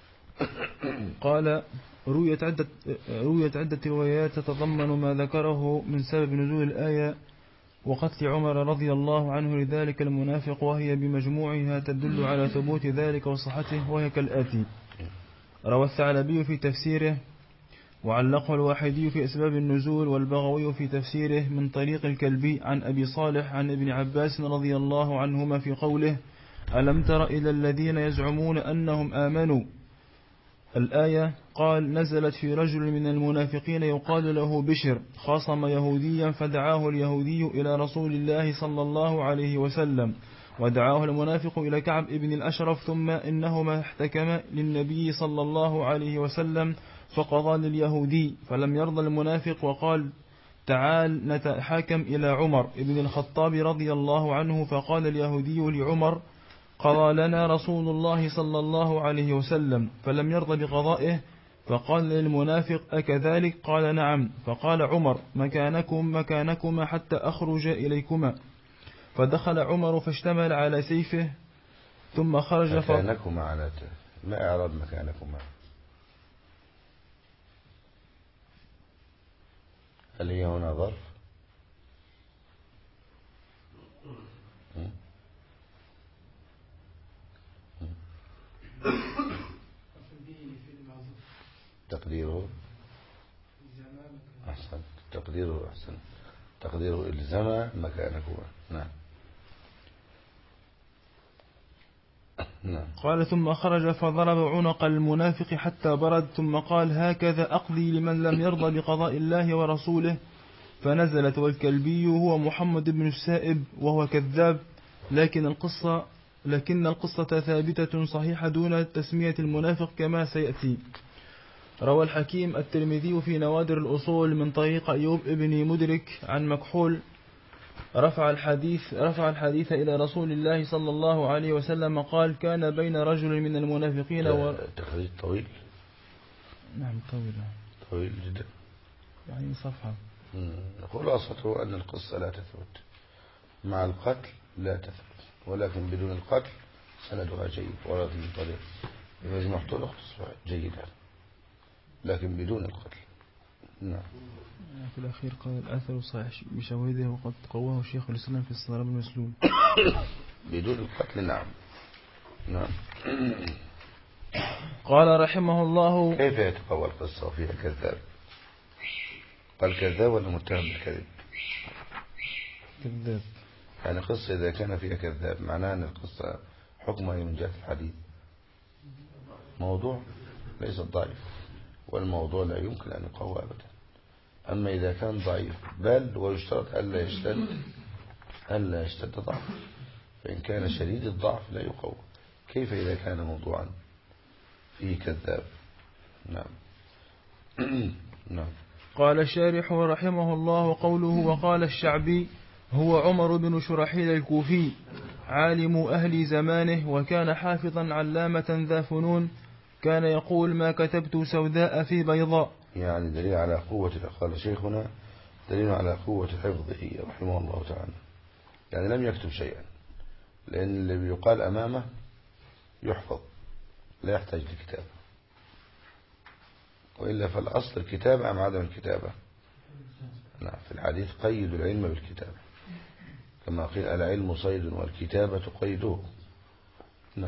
قال: رويت عدة, رويت عدة روايات تتضمن ما ذكره من سبب نزول الآية وقتل عمر رضي الله عنه لذلك المنافق، وهي بمجموعها تدل على ثبوت ذلك وصحته، وهي كالآتي: روى الثعلبي في تفسيره، وعلقه الواحدي في أسباب النزول، والبغوي في تفسيره من طريق الكلبي عن أبي صالح عن ابن عباس رضي الله عنهما في قوله: ألم تر إلى الذين يزعمون أنهم آمنوا، الآية. قال: نزلت في رجل من المنافقين يقال له بشر، خاصم يهوديا، فدعاه اليهودي إلى رسول الله صلى الله عليه وسلم، ودعاه المنافق إلى كعب ابن الأشرف ثم إنهما احتكما للنبي صلى الله عليه وسلم فقضى لليهودي فلم يرضى المنافق وقال تعال نتحاكم إلى عمر ابن الخطاب رضي الله عنه. فقال اليهودي لعمر قضى لنا رسول الله صلى الله عليه وسلم فلم يرضى بقضائه. فقال للمنافق أكذلك؟ قال نعم. فقال عمر مكانكم مكانكما حتى أخرج إليكما. فدخل عمر فاشتمل على سيفه ثم خرج. مكانكما على ما إعراب مكانكما؟ هل هي هنا ظرف؟ تقديره أحسن تقديره أحسن تقديره إلزم مكانكما. نعم. نعم. قال ثم خرج فضرب عنق المنافق حتى برد ثم قال هكذا أقضي لمن لم يرضى بقضاء الله ورسوله. فنزلت والكلبي هو محمد بن السائب وهو كذاب لكن القصة لكن القصة ثابتة صحيحة دون تسمية المنافق كما سيأتي. روى الحكيم الترمذي في نوادر الأصول من طريق أيوب ابن مدرك عن مكحول رفع الحديث رفع الحديث إلى رسول الله صلى الله عليه وسلم قال كان بين رجل من المنافقين و... تخريج طويل. نعم طويل طويل جدا يعني صفحة. خلاصته أن القصة لا تثبت مع القتل لا تثبت ولكن بدون القتل سندها جيد ورد من طريق إذا محطول اختصر جيدا لكن بدون القتل. نعم. في الأخير قال الأثر صحيح بشواهده وقد قواه شيخ الإسلام في الصلاب المسلول. بدون القتل. نعم. نعم. قال رحمه الله كيف يتقوى القصة وفيها كذاب؟ قال كذاب ولا متهم بالكذب؟ كذاب. يعني قصة إذا كان فيها كذاب معناه أن القصة حكمها من جهة الحديث موضوع ليس ضعيف والموضوع لا يمكن أن يقوى أبدا. أما إذا كان ضعيف بل ويشترط ألا يشتد ألا يشتد ضعف فإن كان شديد الضعف لا يقوى. كيف إذا كان موضوعا فيه كذاب؟ نعم. نعم. قال الشارح رحمه الله قوله وقال الشعبي هو عمر بن شرحيل الكوفي عالم أهل زمانه وكان حافظا علامة ذا فنون كان يقول ما كتبت سوداء في بيضاء. يعني دليل على قوة قال شيخنا دليل على قوة حفظه رحمه الله تعالى. يعني لم يكتب شيئا لأن اللي بيقال أمامه يحفظ لا يحتاج لكتابة وإلا فالأصل الكتابة أم عدم الكتابة. نعم. في الحديث قيد العلم بالكتابة كما قيل العلم صيد والكتابة قيده. نعم.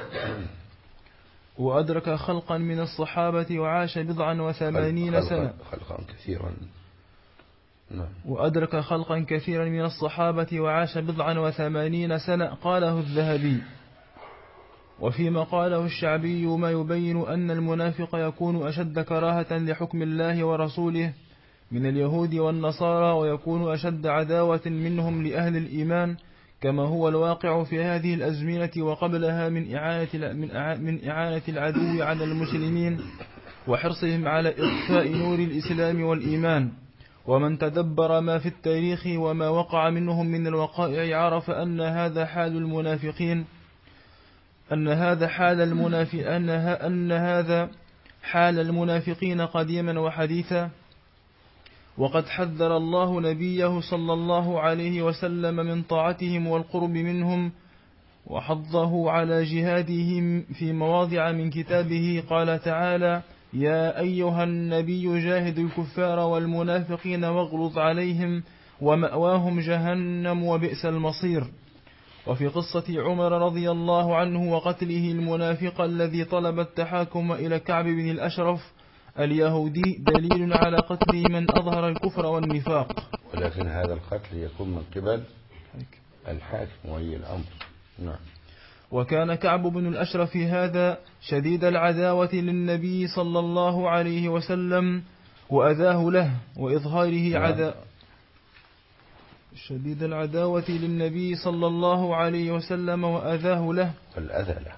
وأدرك خلقا من الصحابة وعاش بضعا وثمانين سنة خلقا كثيرا. نعم. وأدرك خلقا كثيرا من الصحابة وعاش بضعا وثمانين سنة قاله الذهبي. وفيما قاله الشعبي ما يبين أن المنافق يكون أشد كراهة لحكم الله ورسوله من اليهود والنصارى ويكون أشد عداوة منهم لأهل الإيمان كما هو الواقع في هذه الأزمنة وقبلها من إعانة من إعانة العدو على المسلمين وحرصهم على إطفاء نور الإسلام والإيمان. ومن تدبر ما في التاريخ وما وقع منهم من الوقائع عرف أن هذا حال المنافقين أن هذا حال المنافق أنها أن هذا حال المنافقين قديما وحديثا. وقد حذر الله نبيه صلى الله عليه وسلم من طاعتهم والقرب منهم وحضه على جهادهم في مواضع من كتابه. قال تعالى يا أيها النبي جاهد الكفار والمنافقين واغلظ عليهم ومأواهم جهنم وبئس المصير. وفي قصة عمر رضي الله عنه وقتله المنافق الذي طلب التحاكم إلى كعب بن الأشرف اليهودي دليل على قتل من أظهر الكفر والنفاق. ولكن هذا القتل يكون من قبل الحاكم وهي الأمر. نعم. وكان كعب بن الأشرف هذا شديد العداوة للنبي صلى الله عليه وسلم وأذاه له وإظهاره عدا شديد العداوة للنبي صلى الله عليه وسلم وأذاه له الأذى له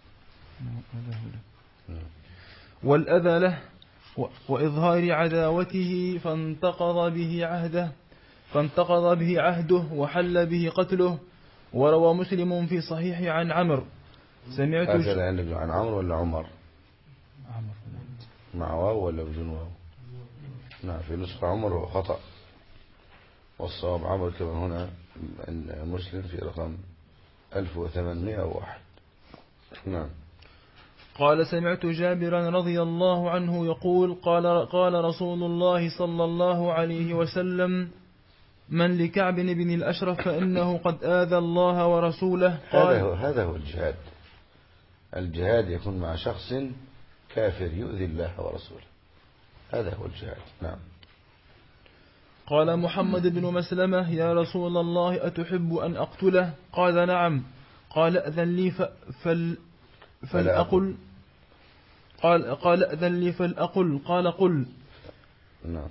والأذى له وإظهار عداوته فانتقض به عهده فانتقض به عهده وحل به قتله. وروى مسلم في صحيح عن عمرو سمعت هكذا عندك عن عمرو ولا عمر عمر مع واو ولا بدون واو؟ نعم في نسخة عمر هو خطأ والصواب عمرو كما هنا مسلم في رقم ألف وثمانمائة وواحد. نعم. قال سمعت جابرا رضي الله عنه يقول قال قال رسول الله صلى الله عليه وسلم من لكعب بن الأشرف فإنه قد آذى الله ورسوله. قال هذا هو, هذا هو الجهاد. الجهاد يكون مع شخص كافر يؤذي الله ورسوله، هذا هو الجهاد. نعم. قال محمد بن مسلمة يا رسول الله أتحب أن أقتله؟ قال نعم. قال أذن لي فل فلأقل قال قال أذن لي فلأقل قال قل. نعم.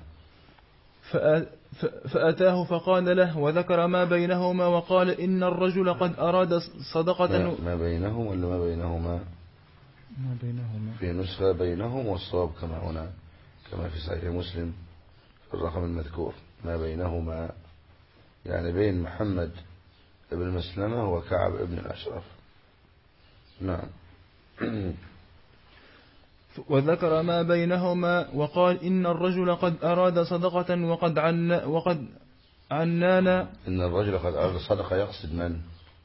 فأتاه فقال له وذكر ما بينهما وقال إن الرجل قد أراد صدقة. ما بينهم ولا ما بينهما؟ ما بينهما في نسخة بينهم، والصواب كما هنا كما في صحيح مسلم في الرقم المذكور ما بينهما، يعني بين محمد بن مسلمة وكعب بن الأشرف. نعم. وذكر ما بينهما وقال إن الرجل قد أراد صدقة وقد عنا وقد عنانا. إن الرجل قد أراد صدقة يقصد من؟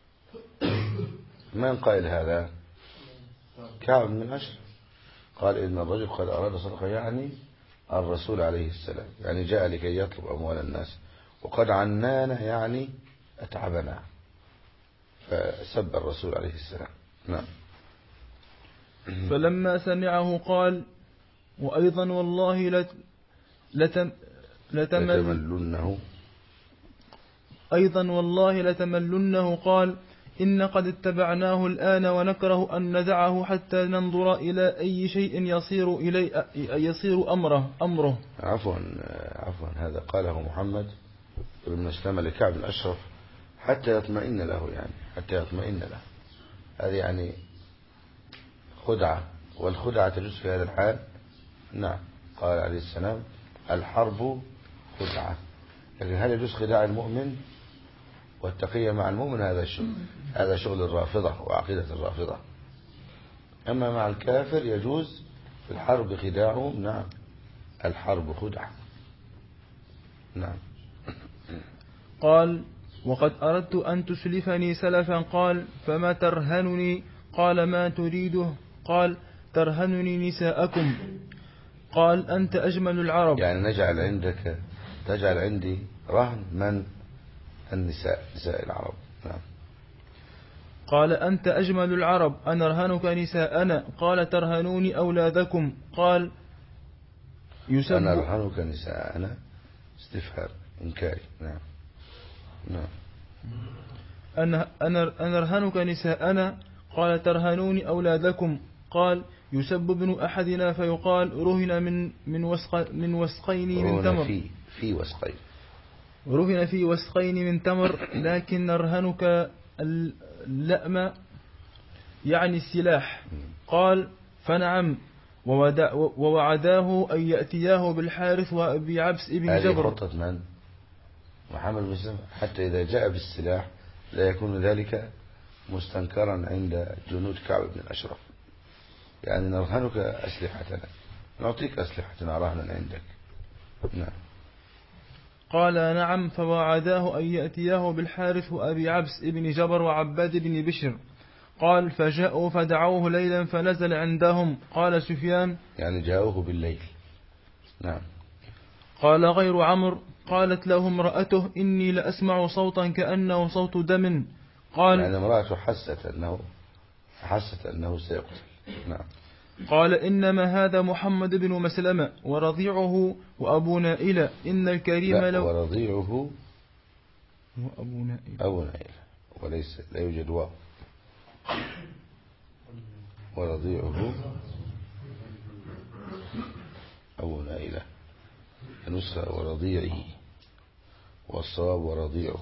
من قائل هذا؟ كعب بن الأشرف قال إن الرجل قد أراد صدقة يعني الرسول عليه السلام، يعني جاء لكي يطلب أموال الناس، وقد عنانا يعني أتعبنا، فسب الرسول عليه السلام. نعم. فلما سمعه قال وأيضا والله لت لتم لتملنه أيضا والله لتملنه. قال إن قد اتبعناه الآن ونكره أن ندعه حتى ننظر إلى أي شيء يصير إلي يصير أمره أمره عفوا عفوا هذا قاله محمد بن مسلمة لكعب الأشرف حتى يطمئن له، يعني حتى يطمئن له، هذه يعني خدعة، والخدعة تجوز في هذا الحال. نعم. قال عليه السلام الحرب خدعة، لكن هل يجوز خداع المؤمن والتقية مع المؤمن؟ هذا الشغل هذا شغل الرافضة وعقيدة الرافضة. أما مع الكافر يجوز في الحرب خداعهم. نعم. الحرب خدعة. نعم. قال وقد أردت أن تسلفني سلفا. قال فما ترهنني؟ قال ما تريده؟ قال ترهنني نساءكم. قال أنت أجمل العرب، يعني نجعل عندك تجعل عندي رهن من؟ النساء، نساء العرب. نعم. قال أنت أجمل العرب أنا أرهنك نساءنا. قال ترهنوني أولادكم. قال يسب أنا أرهنك نساءنا استفهام إنكاري. نعم. نعم. أنا أنا أرهنك نساءنا. قال ترهنوني أولادكم. قال يسب ابن أحدنا فيقال رهن من من وسق من وسقين من تمر في في وسقين رهن في وسقين من تمر لكن نرهنك اللأم يعني السلاح. قال فنعم ووعداه أن يأتياه بالحارث وأبي عبس ابن جبر. هذه خطة من؟ محمد بن مسلم، حتى إذا جاء بالسلاح لا يكون ذلك مستنكرا عند جنود كعب بن الأشرف، يعني نرهنك أسلحتنا، نعطيك أسلحتنا رهنا عندك. نعم. قال نعم فوعداه أن يأتياه بالحارث وأبي عبس ابن جبر وعباد بن بشر. قال فجاءوا فدعوه ليلا فنزل عندهم. قال سفيان يعني جاءوه بالليل. نعم. قال غير عمرو قالت له امرأته إني لأسمع صوتا كأنه صوت دم. قال يعني امرأته حست أنه حست أنه سيقتل. نعم. قال إنما هذا محمد بن مسلمة ورضيعه وأبو نائلة إن الكريم لو ورضيعه وأبو نائلة أبو نائلة وليس لا يوجد واو. ورضيعه أبو نائلة نسخة ورضيعه والصواب ورضيعه.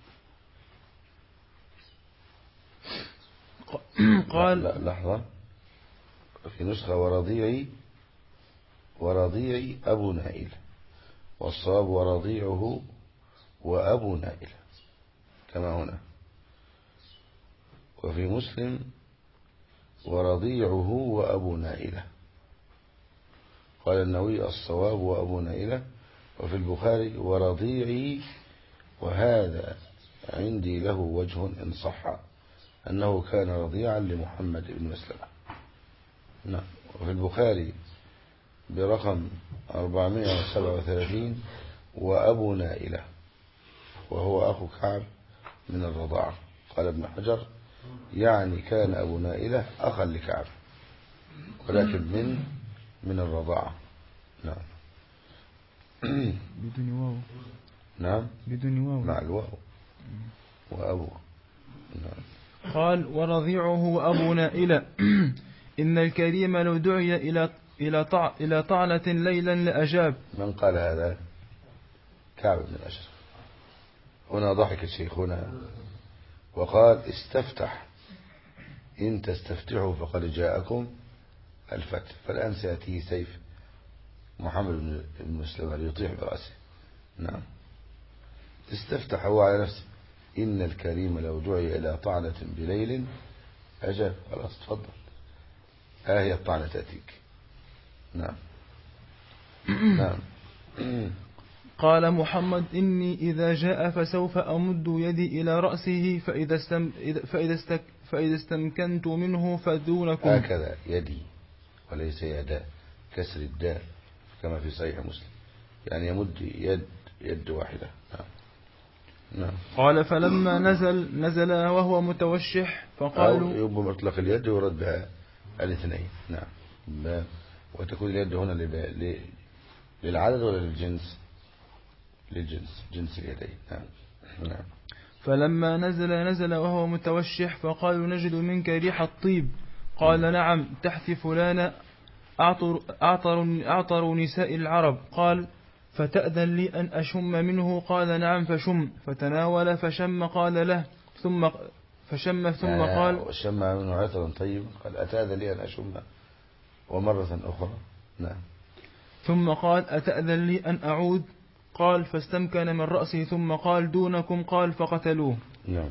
قال لا, لا لحظة، في نسخة ورضيعي ورضيعي أبو نائلة، والصواب ورضيعه وأبو نائلة كما هنا. وفي مسلم ورضيعه وأبو نائلة. قال النووي الصواب وأبو نائلة. وفي البخاري ورضيعي، وهذا عندي له وجه إن صح أنه كان رضيعا لمحمد بن مسلمة. نعم. وفي البخاري برقم أربعمائة وسبعة وثلاثين وأبو نائلة، وهو أخو كعب من الرضاعة. قال ابن حجر يعني كان أبو نائلة أخا لكعب، ولكن من من الرضاعة. نعم. بدون واو. نعم بدون واو مع الواو وأبو. نعم. قال ورضيعه وأبو نائلة إن الكريم لو دعي إلى إلى طع إلى طعنة ليلا لأجاب. من قال هذا؟ كعب بن الأشرف. هنا ضحك شيخنا وقال استفتح إن تستفتحوا فقد جاءكم الفتح. فالآن سيأتيه سيف محمد بن مسلمة ليطيح برأسه. نعم. استفتح هو على نفسه. إن الكريم لو دعي إلى طعنة بليل أجاب. خلاص تفضل، ها هي الطعنة تأتيك. نعم. نعم. قال محمد إني إذا جاء فسوف أمد يدي إلى رأسه فإذا, استم فإذا, استك فإذا استمكنت منه فدونكم. هكذا يدي وليس يدا، كسر الدال كما في صحيح مسلم، يعني يمد يد يد واحدة. نعم. نعم. قال فلما نزل نزل وهو متوشح فقالوا. أو يبقى مطلق اليد يرد بها الاثنين. نعم. وتكون اليد هنا للعدد ولا للجنس؟ للجنس، جنس اليدين. نعم. نعم. فلما نزل نزل وهو متوشح فقالوا نجد منك ريح الطيب. قال نعم تحت فلان أعطر, أعطر, أعطر نساء العرب. قال فتأذن لي أن أشم منه؟ قال نعم فشم. فتناول فشم. قال له ثم فشم ثم يعني قال شم منه عطرا طيب. قال أتأذن لي أن أشم؟ ومرة أخرى. نعم. ثم قال أتأذن لي أن أعود؟ قال فاستمكن من رأسه ثم قال دونكم. قال فقتلوه. نعم.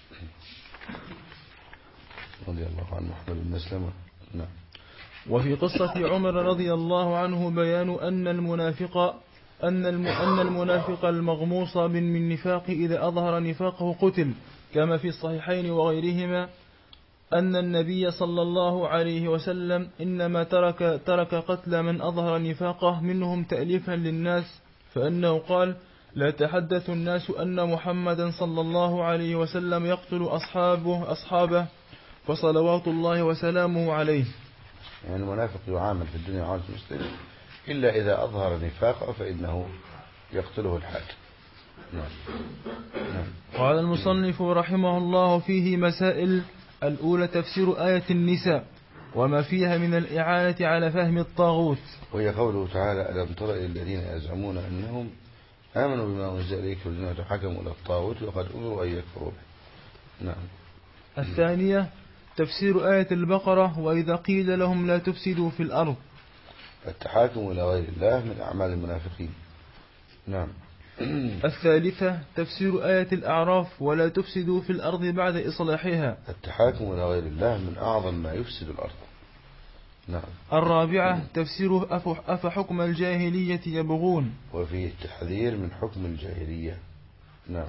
رضي الله عن محمد بن مسلمة. نعم. وفي قصة عمر رضي الله عنه بيان أن المنافق أن أن المنافق المغموص من من نفاق إذا أظهر نفاقه قتل، كما في الصحيحين وغيرهما أن النبي صلى الله عليه وسلم إنما ترك ترك قتل من أظهر نفاقه منهم تأليفا للناس، فأنه قال لا تحدث الناس أن محمدا صلى الله عليه وسلم يقتل أصحابه أصحابه فصلوات الله وسلامه عليه. يعني المنافق يعامل في الدنيا عامل المسلم إلا إذا أظهر نفاقه فإنه يقتله الحاكم. نعم. نعم. قال المصنف رحمه الله فيه مسائل. الأولى تفسير آية النساء وما فيها من الإعانة على فهم الطاغوت، وهي قوله تعالى ألم تر إلى الذين يزعمون أنهم آمنوا بما أنزل إليك والذين حكموا إلى الطاغوت وقد أمروا أن يكفروا به. نعم. الثانية تفسير آية البقرة وإذا قيل لهم لا تفسدوا في الأرض. التحاكم إلى غير الله من أعمال المنافقين. نعم. الثالثة تفسير آية الأعراف ولا تفسدوا في الأرض بعد إصلاحها. التحاكم إلى غير الله من أعظم ما يفسد الأرض. نعم. الرابعة تفسير أفحكم الجاهلية يبغون، وفيه التحذير من حكم الجاهلية. نعم.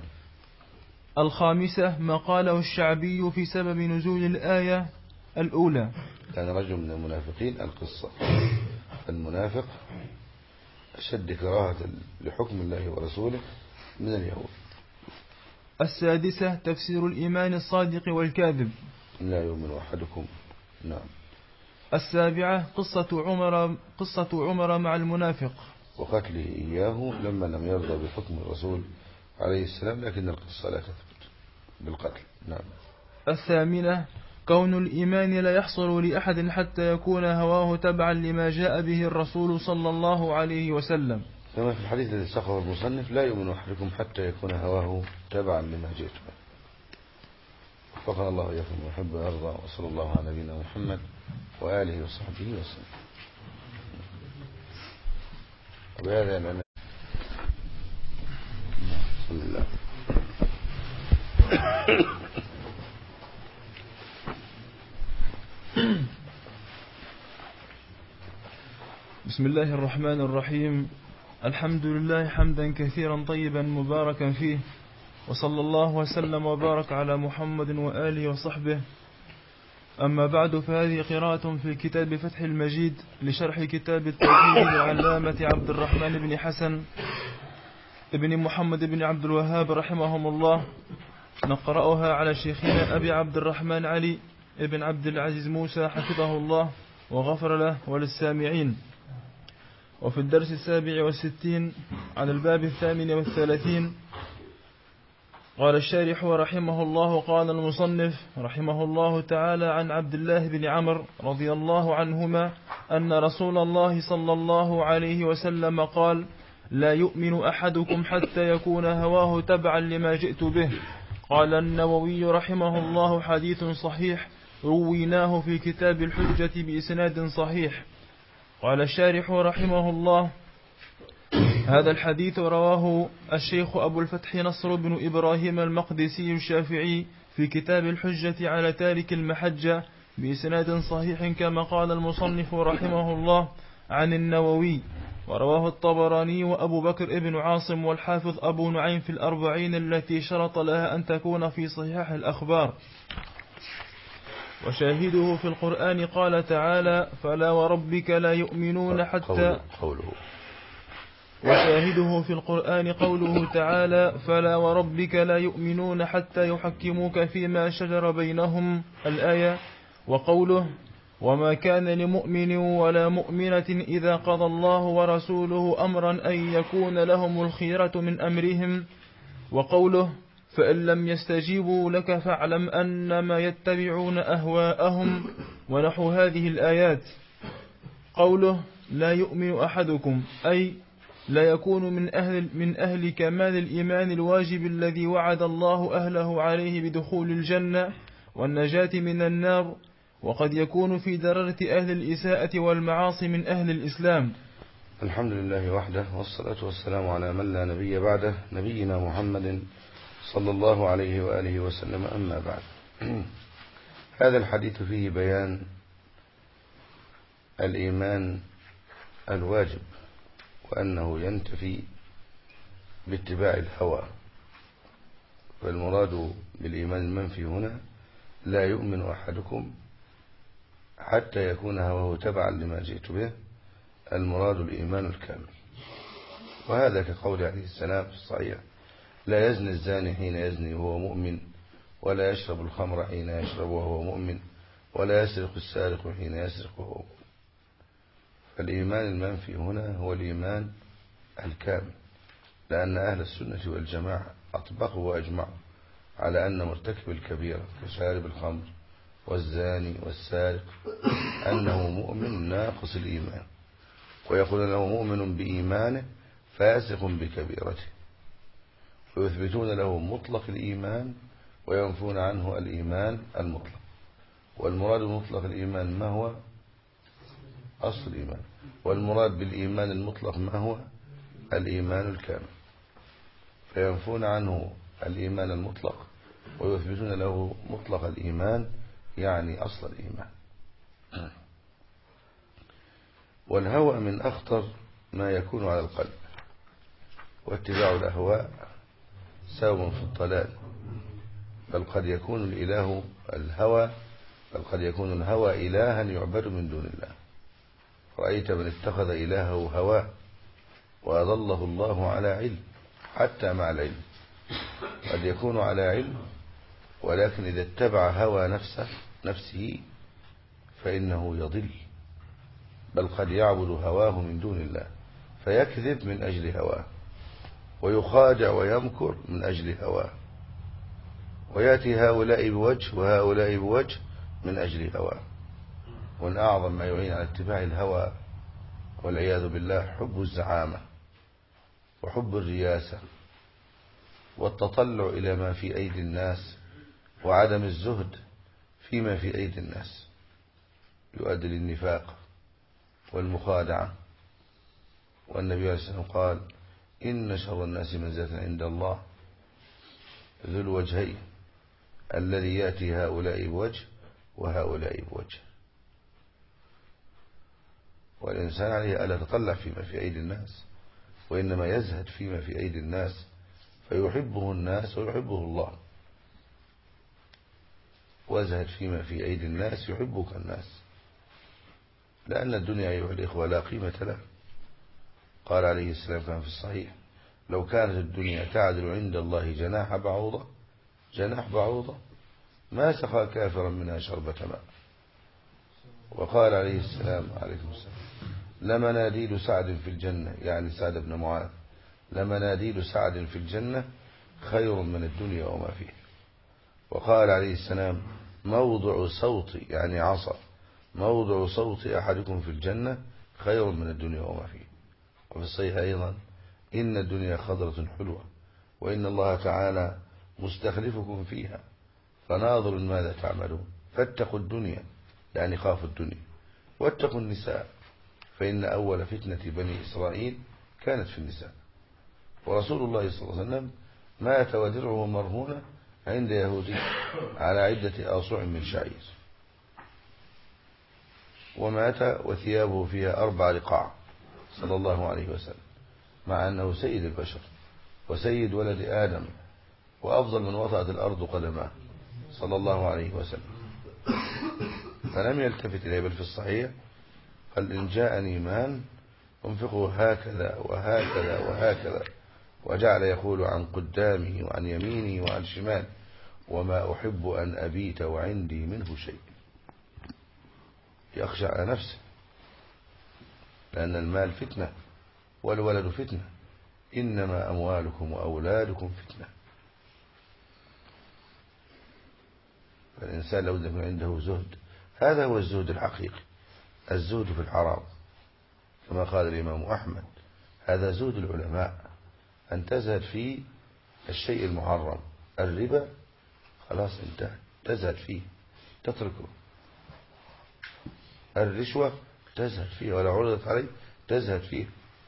الخامسة ما قاله الشعبي في سبب نزول الآية الأولى. كان رجل من المنافقين القصة، المنافق أشد كراهة لحكم الله ورسوله من اليهود. السادسة تفسير الإيمان الصادق والكاذب. لا يؤمن أحدكم. نعم. السابعة قصة عمر قصة عمر مع المنافق وقتله إياه لما لم يرضى بحكم الرسول عليه السلام، لكن القصة لا تثبت بالقتل. نعم. الثامنة كون الإيمان لا يحصل لأحد حتى يكون هواه تبعا لما جاء به الرسول صلى الله عليه وسلم. كما في الحديث الذي ساقه المصنف: لا يؤمن أحدكم حتى يكون هواه تبعا لما جئت به. وفقنا الله إياكم ويحب ويرضى، وصلى الله على نبينا محمد وآله وصحبه وسلم. وبهذا لنا بسم الله. بسم الله الرحمن الرحيم. الحمد لله حمدا كثيرا طيبا مباركا فيه، وصلى الله وسلم وبارك على محمد وآله وصحبه. أما بعد، فهذه قراءة في كتاب فتح المجيد لشرح كتاب التوحيد للعلامة عبد الرحمن بن حسن ابن محمد بن عبد الوهاب رحمهم الله. نقرأها على شيخنا أبي عبد الرحمن علي ابن عبد العزيز موسى حفظه الله وغفر له وللسامعين. وفي الدرس السابع والستين على الباب الثامن والثلاثين قال الشارح رحمه الله: قال المصنف رحمه الله تعالى عن عبد الله بن عمرو رضي الله عنهما أن رسول الله صلى الله عليه وسلم قال: لا يؤمن أحدكم حتى يكون هواه تبعا لما جئت به. قال النووي رحمه الله: حديث صحيح رويناه في كتاب الحجة بإسناد صحيح. قال الشارح رحمه الله: هذا الحديث رواه الشيخ أبو الفتح نصر بن إبراهيم المقدسي الشافعي في كتاب الحجة على تارك المحجة بإسناد صحيح كما قال المصنف رحمه الله عن النووي. ورواه الطبراني وأبو بكر ابن عاصم والحافظ أبو نعيم في الأربعين التي شرط لها أن تكون في صحيح الأخبار. وشاهده في القرآن قال تعالى: فلا وربك لا يؤمنون حتى قوله. وشاهده في القرآن قوله تعالى: فلا وربك لا يؤمنون حتى يحكموك فيما شجر بينهم، الآية. وقوله: وما كان لمؤمن ولا مؤمنة إذا قضى الله ورسوله أمرا أن يكون لهم الخيرة من أمرهم. وقوله: فإن لم يستجيبوا لك فاعلم أنما يتبعون أهواءهم، ونحو هذه الآيات. قوله: لا يؤمن أحدكم أي لا يكون من أهل, من أهل كمال الإيمان الواجب الذي وعد الله أهله عليه بدخول الجنة والنجاة من النار، وقد يكون في درجة أهل الإساءة والمعاصي من أهل الإسلام. الحمد لله وحده، والصلاة والسلام على من لا نبي بعده، نبينا محمد صلى الله عليه وآله وسلم. أما بعد، هذا الحديث فيه بيان الإيمان الواجب، وأنه ينتفي باتباع الهوى. والمراد بالإيمان المنفي هنا: لا يؤمن أحدكم حتى يكون هواه تبعا لما جئت به. المراد الإيمان الكامل، وهذا كقول عليه السلام في الصحيح: لا يزني الزاني حين يزني وهو مؤمن، ولا يشرب الخمر حين يشرب وهو مؤمن، ولا يسرق السارق حين يسرق وهو مؤمن. فالإيمان المنفي هنا هو الإيمان الكامل، لأن أهل السنة والجماعة أطبقوا وأجمعوا على أن مرتكب الكبيرة كشارب الخمر والزاني والسارق أنه مؤمن ناقص الإيمان، ويقول له مؤمن بإيمانه فاسق بكبيرته، ويثبتون له مطلق الإيمان وينفون عنه الإيمان المطلق. والمراد بمطلق الإيمان ما هو؟ أصل الإيمان. والمراد بالإيمان المطلق ما هو؟ الإيمان الكامل. فينفون عنه الإيمان المطلق ويثبتون له مطلق الإيمان، يعني أصل الإيمان. والهوى من أخطر ما يكون على القلب، واتباع الأهواء سبب في الضلال، بل قد يكون الإله الهوى بل قد يكون الهوى إلها يعبد من دون الله. رأيت من اتخذ إلهه هواه وأضله الله على علم. حتى مع العلم قد يكون على علم، ولكن إذا اتبع هوى نفسه نفسه فإنه يضل، بل قد يعبد هواه من دون الله، فيكذب من أجل هواه، ويخادع ويمكر من أجل هواه، ويأتي هؤلاء بوجه وهؤلاء بوجه من أجل هواه. ومن أعظم ما يعين على اتباع الهوى والعياذ بالله حب الزعامة وحب الرياسة والتطلع إلى ما في أيدي الناس وعدم الزهد فيما في أيدي الناس يؤدي للنفاق والمخادعة. والنبي عليه الصلاة والسلام قال إن شر الناس منزلة عند الله ذو الوجهين الذي يأتي هؤلاء بوجه وهؤلاء بوجه. والإنسان عليه ألا يتطلع فيما في أيدي الناس، وإنما يزهد فيما في أيدي الناس فيحبه الناس ويحبه الله. وازهد فيما في أيدي الناس يحبك الناس، لأن الدنيا أيها الإخوة لا قيمة لها. قال عليه السلام كان في الصحيح لو كانت الدنيا تعدل عند الله جناح بعوضة جناح بعوضة ما سقى كافرا منها شربة ماء. وقال عليه السلام عليكم السلام لمناديل سعد في الجنة، يعني سعد بن معاذ، لمناديل سعد في الجنة خير من الدنيا وما فيه. وقال عليه السلام موضع صوت، يعني عصا، موضع صوت أحدكم في الجنة خير من الدنيا وما فيه. وفي الصحيح أيضا إن الدنيا خضرة حلوة وإن الله تعالى مستخلفكم فيها فناظر ماذا تعملون. فاتقوا الدنيا، يعني خافوا الدنيا، واتقوا النساء فإن أول فتنة بني إسرائيل كانت في النساء. ورسول الله صلى الله عليه وسلم مات ودرعه مرهونة عند يهودي على عدة آصع من شعير، ومات وثيابه فيها أربع رقاع صلى الله عليه وسلم، مع أنه سيد البشر وسيد ولد آدم وأفضل من وطأت الأرض قدماه صلى الله عليه وسلم. فلم يلتفت إليه، بل في الصحيح قال إن جاءني مال انفقه هكذا وهكذا وهكذا، وجعل يقول عن قدامه وعن يمينه وعن شمال وما أحب أن أبيت وعندي منه شيء. يخشى على نفسه، لأن المال فتنة والولد فتنة، إنما أموالكم وأولادكم فتنة. فالإنسان لو يكون عنده زهد، هذا هو الزهد الحقيقي، الزهد في الحرام، كما قال الإمام أحمد هذا زهد العلماء، أن تزهد في الشيء المحرم. الربا خلاص انتهى، تزهد فيه تتركه. الرشوة تزهد فيه، ولا عرضت عليه تزهد فيه.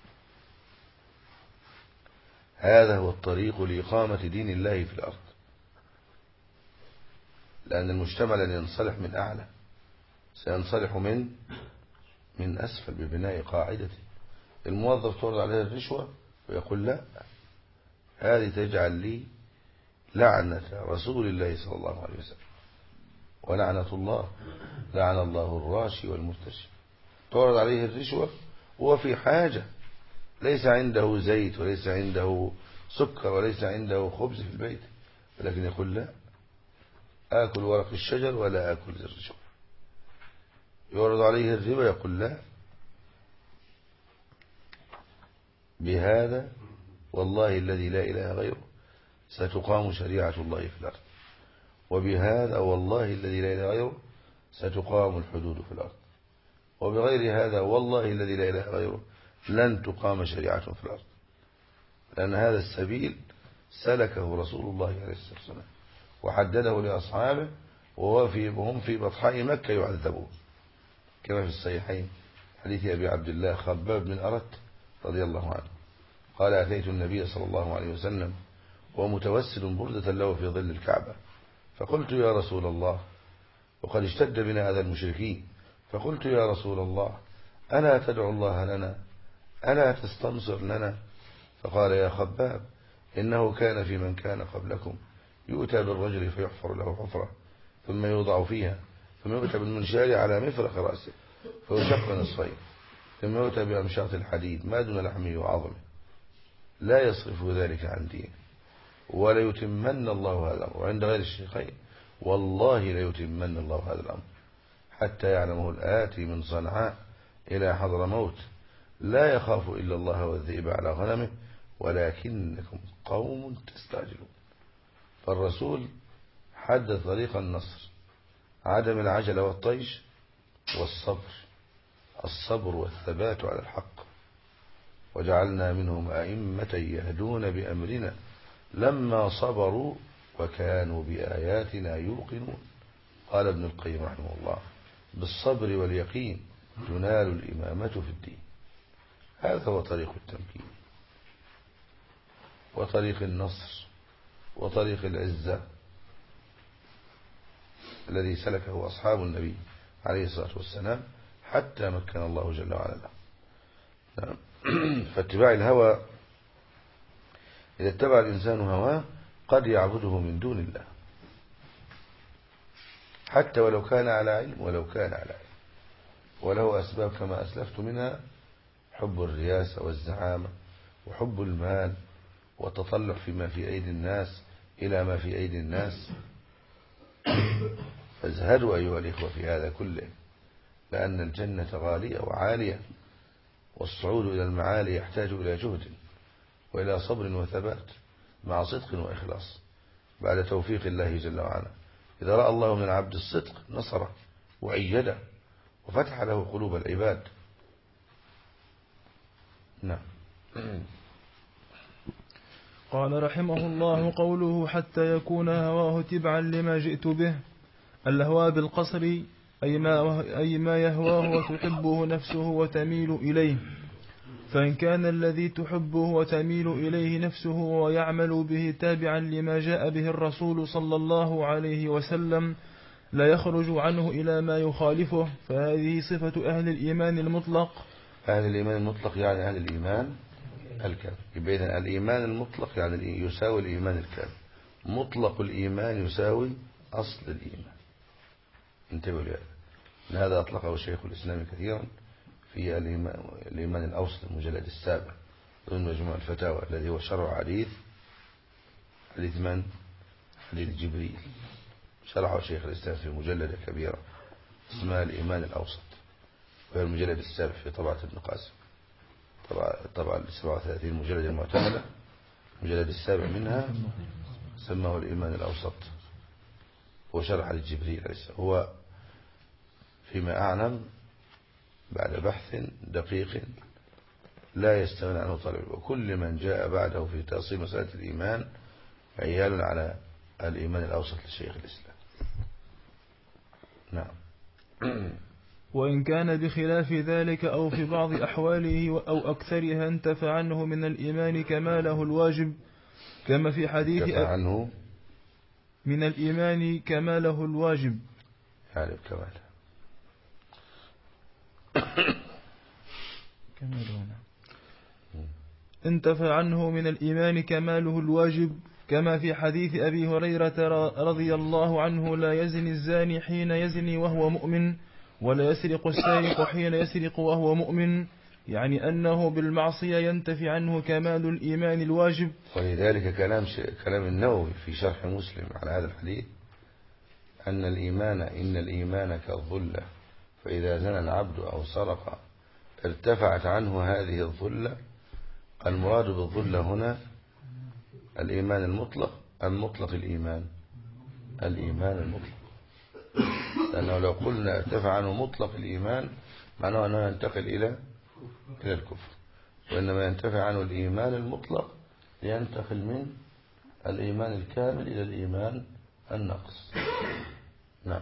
هذا هو الطريق لإقامة دين الله في الأرض، لأن المجتمع لن ينصلح من أعلى، سينصلح من من أسفل ببناء قاعدته. الموظف تعرض عليه الرشوة ويقول لا، هذه تجعل لي لعنة رسول الله صلى الله عليه وسلم ولعنة الله، لعن الله الراشي والمرتشي. تعرض عليه الرشوة وهو في حاجة، ليس عنده زيت وليس عنده سكر وليس عنده خبز في البيت، ولكن يقول لا، آكل ورق الشجر ولا آكل الرشوة. يعرض عليه الربا يقول لا، بهذا والله الذي لا إله غيره ستقام شريعة الله في الأرض، وبهذا والله الذي لا إله غيره ستقام الحدود في الأرض، وبغير هذا والله الذي لا إله غيره لن تقام شريعة في الأرض. لأن هذا السبيل سلكه رسول الله عليه الصلاة والسلام وحدده لأصحابه، وهم في بطحاء مكة يعذبون، كما في الصحيحين حديث أبي عبد الله خباب بن أرت رضي الله عنه قال أتيت النبي صلى الله عليه وسلم ومتوسل بردة له في ظل الكعبة، فقلت يا رسول الله، وقد اشتد بنا أذى المشركين، فقلت يا رسول الله ألا تدعو الله لنا، ألا تستنصر لنا؟ فقال يا خباب إنه كان في من كان قبلكم يؤتى بالرجل فيحفر له حفرة ثم يوضع فيها، ثم يؤتى بالمنشار على مفرق رأسه فيشق نصفين، ثم يؤتى بأمشاط الحديد ما دون لحمه وعظمه، لا يصرف ذلك عن دينه ولا يتمن الله هذا الأمر. وعند غير الشيخين والله لا يتمن الله هذا الأمر حتى يعلمه الآتي من صنعاء إلى حضرموت لا يخاف إلا الله والذئب على غنمه ولكنكم قوم تستعجلون. فالرسول حدد طريق النصر، عدم العجلة والطيش والصبر، الصبر والثبات على الحق. وجعلنا منهم أئمة يهدون بأمرنا لما صبروا وكانوا بآياتنا يوقنون. قال ابن القيم رحمه الله: بالصبر واليقين تنال الإمامة في الدين. هذا هو طريق التمكين وطريق النصر وطريق العزة الذي سلكه أصحاب النبي عليه الصلاة والسلام حتى مكن الله جل وعلا له. فاتباع الهوى، إذا اتبع الإنسان هواه قد يعبده من دون الله حتى ولو كان على علم ولو كان على علم، وله أسباب كما أسلفت منها حب الرياسة والزعامة وحب المال والتطلع فيما في أيدي الناس إلى ما في أيدي الناس. فازهدوا أيها الإخوة في هذا كله، لأن الجنة غالية وعالية، والصعود إلى المعالي يحتاج إلى جهد وإلى صبر وثبات مع صدق وإخلاص بعد توفيق الله جل وعلا. إذا رأى الله من العبد الصدق نصره وأيده وفتح له قلوب العباد. نعم. قال رحمه الله: قوله حتى يكون هواه تبعا لما جئت به. الهوى بالقصر أي ما, أي ما يهواه وتحبه نفسه وتميل إليه، فإن كان الذي تحبه وتميل إليه نفسه ويعمل به تابعا لما جاء به الرسول صلى الله عليه وسلم لا يخرج عنه إلى ما يخالفه، فهذه صفة أهل الإيمان المطلق. أهل الإيمان المطلق يعني أهل الإيمان الكامل. يبقى إذن الإيمان المطلق يعني يساوي الإيمان الكامل. مطلق الإيمان يساوي أصل الإيمان. انتبهوا لهذا. هذا أطلقه شيخ الإسلام كثيرا في الإيمان الأوسط المجلد السابع ضمن مجموع الفتاوى، الذي هو شرع حديث حديث من؟ حديث جبريل. شرعه شيخ الإسلام في مجلد كبيرة اسمها الإيمان الأوسط، وهي المجلد السابع في طبعة ابن قاسم، طبعا سبعة وثلاثين مجلد المعتمدة، المجلد السابع منها سماه الإيمان الأوسط، وشرح لجبريل هو فيما أعلم بعد بحث دقيق لا يستغنى عنه طالب، وكل من جاء بعده في تأصيل مسألة الإيمان عيال على الإيمان الأوسط لشيخ الإسلام. نعم. وإن كان بخلاف ذلك أو في بعض أحواله أو أكثرها انتفى عنه من الإيمان كماله الواجب، كما في حديث انتفى عنه من الإيمان كماله الواجب، يعني بكماله انتفى عنه من الإيمان كماله الواجب، كما في حديث أبي هريرة رضي الله عنه: لا يزني الزاني حين يزني وهو مؤمن، ولا يسرق السارق حين يسرق وهو مؤمن، يعني أنه بالمعصية ينتفي عنه كمال الإيمان الواجب. ولذلك كلام كلام النووي في شرح مسلم على هذا الحديث أن الإيمان إن الإيمان كالظلة، فإذا زنى العبد أو سرق ارتفعت عنه هذه الظلة. المراد بالظلة هنا الإيمان المطلق المطلق الإيمان الإيمان المطلق، لأنه لو قلنا ارتفع عنه مطلق الإيمان معناه أنه ينتقل إلى إلى الكفر، وإنما ينتفع عنه الإيمان المطلق لينتقل من الإيمان الكامل إلى الإيمان النقص. نعم.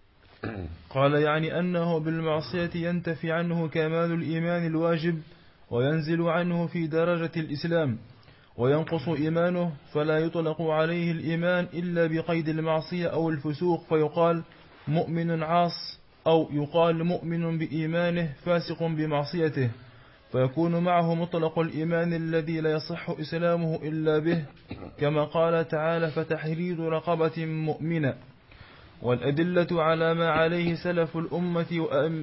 قال يعني أنه بالمعصية ينتفي عنه كمال الإيمان الواجب، وينزل عنه في درجة الإسلام، وينقص إيمانه، فلا يطلق عليه الإيمان إلا بقيد المعصية أو الفسوق، فيقال مؤمن عاص، أو يقال مؤمن بإيمانه فاسق بمعصيته، فيكون معه مطلق الإيمان الذي لا يصح إسلامه إلا به، كما قال تعالى: فتحرير رقبة مؤمنة. والأدلة على ما عليه سلف الأمة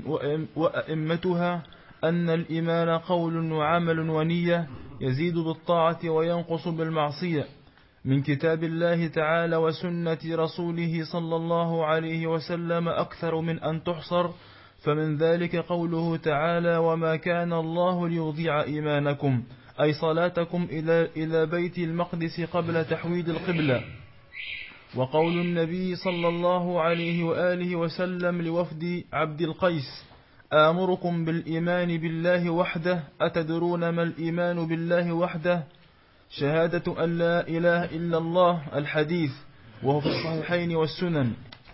وأئمتها أن الإيمان قول وعمل ونية، يزيد بالطاعة وينقص بالمعصية، من كتاب الله تعالى وسنة رسوله صلى الله عليه وسلم أكثر من أن تحصر. فمن ذلك قوله تعالى: وما كان الله ليضيع إيمانكم، أي صلاتكم إلى إلى بيت المقدس قبل تحويل القبلة. وقول النبي صلى الله عليه وآله وسلم لوفد عبد القيس: آمركم بالإيمان بالله وحده أتدرون ما الإيمان بالله وحده شهادة أن لا إله إلا الله الحديث وهو في الصحيحين والسنن.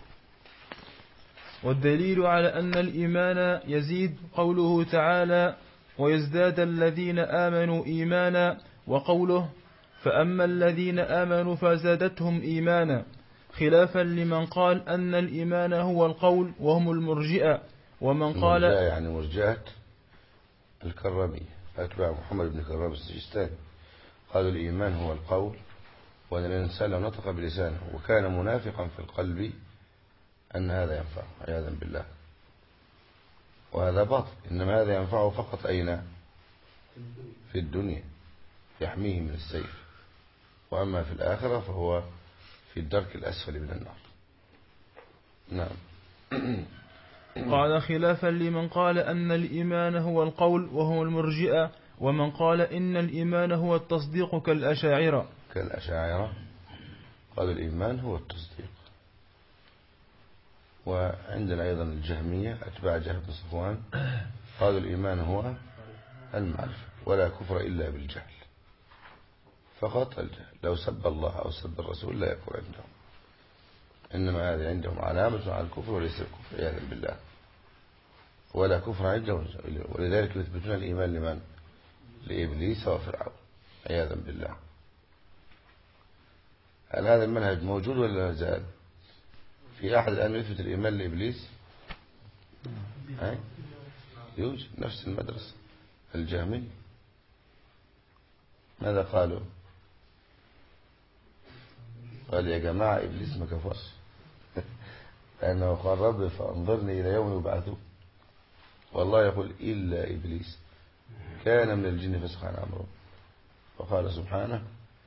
والدليل على أن الإيمان يزيد قوله تعالى ويزداد الذين آمنوا إيمانا وقوله فأما الذين آمنوا فزادتهم إيمانا خلافا لمن قال أن الإيمان هو القول وهم المرجئة ومن قال المرجئة يعني مرجئة الكرامية أتباع محمد بن كرام السجستاني قالوا الإيمان هو القول وأن الإنسان لو نطق بلسانه وكان منافقا في القلب أن هذا ينفعه عياذا بالله، وهذا باطل. إنما هذا ينفعه فقط أين؟ في الدنيا يحميه من السيف، وأما في الآخرة فهو في الدرك الأسفل من النار. نعم. قال خلافا لمن قال أن الإيمان هو القول وهو المرجئة ومن قال إن الإيمان هو التصديق كالأشاعرة. كالأشاعرة قالوا الإيمان هو التصديق. وعندنا أيضا الجهمية أتباع جهم بن صفوان قالوا الإيمان هو المعرفة ولا كفر إلا بالجهل، فقط الجهل. لو سب الله أو سب الرسول لا يكفر عندهم، إنما هذه عندهم علامة على الكفر وليس الكفر عياذا بالله، ولا كفر عندهم. ولذلك يثبتون الإيمان لمن؟ لإبليس وفرعون عياذا بالله. هل هذا المنهج موجود ولا لا زال؟ في أحد الآن يثبت الإيمان لإبليس؟ يوجد نفس المدرسة الجهمية. ماذا قالوا؟ قال يا جماعة إبليس ما كفرش لأنه قال رب فأنظرني إلى يوم يبعثون، والله يقول إلا إبليس كان من الجن فسق عن أمره، وقال سبحانه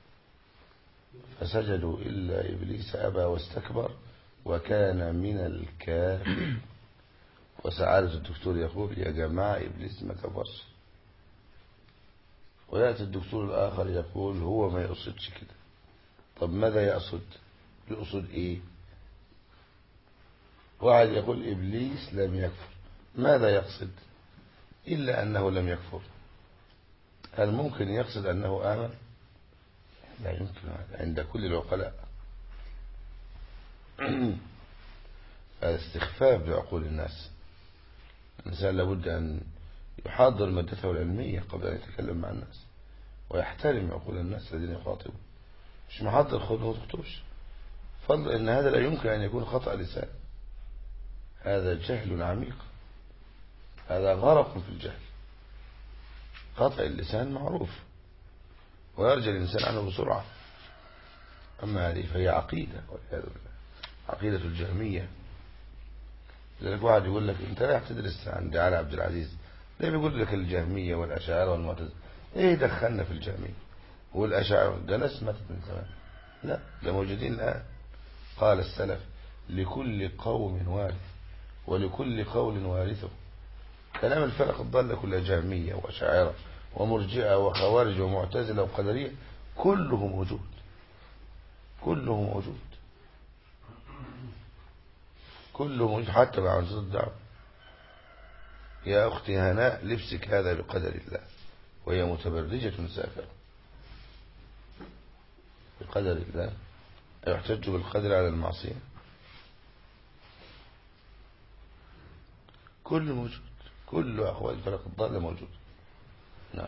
فسجدوا إلا إبليس أبى واستكبر وكان من الكافر. وسعادة الدكتور يقول يا جماعة إبليس ما كفرش، ويأتي الدكتور الآخر يقول هو ما يقصدش كده. طب ماذا يقصد؟ يقصد إيه؟ واحد يقول إبليس لم يكفر، ماذا يقصد؟ إلا أنه لم يكفر. هل ممكن يقصد أنه آمن؟ لا يمكن هذا عند كل العقلاء. هذا استخفاف بعقول الناس. الإنسان لابد أن يحاضر مادته العلمية قبل أن يتكلم مع الناس، ويحترم عقول الناس الذين يخاطبون. مش محضر خذ وتكتبش، فضل أن هذا لا يمكن أن يكون خطأ لسان. هذا جهل عميق، هذا غرق في الجهل. خطأ اللسان معروف ويرجى الإنسان عنه بسرعة، أما هذه فهي عقيدة والعياذ بالله، عقيدة الجهمية. لذلك واحد يقول لك أنت رايح تدرس عند علي عبد العزيز، ليه بيقول لك الجهمية والأشاعرة والمعتزلة؟ إيه دخلنا في الجهمية والأشاعرة؟ ده ناس ماتت من زمان. لا، ده موجودين الآن. قال السلف لكل قوم وارث ولكل قول وارثه. كلام الفرق الضالة كلها جهمية وأشاعرة ومرجئة وخوارج ومعتزلة وقدرية كله موجود، كله موجود، كله موجود حتى مع عنصر الدعوة. يا أختي هناء لبسك هذا بقدر الله، وهي متبرجة سافرة بقدر الله. يحتج بالقدر على المعصية؟ كل موجود، كل أخوات الفرق الضالة موجود. نعم.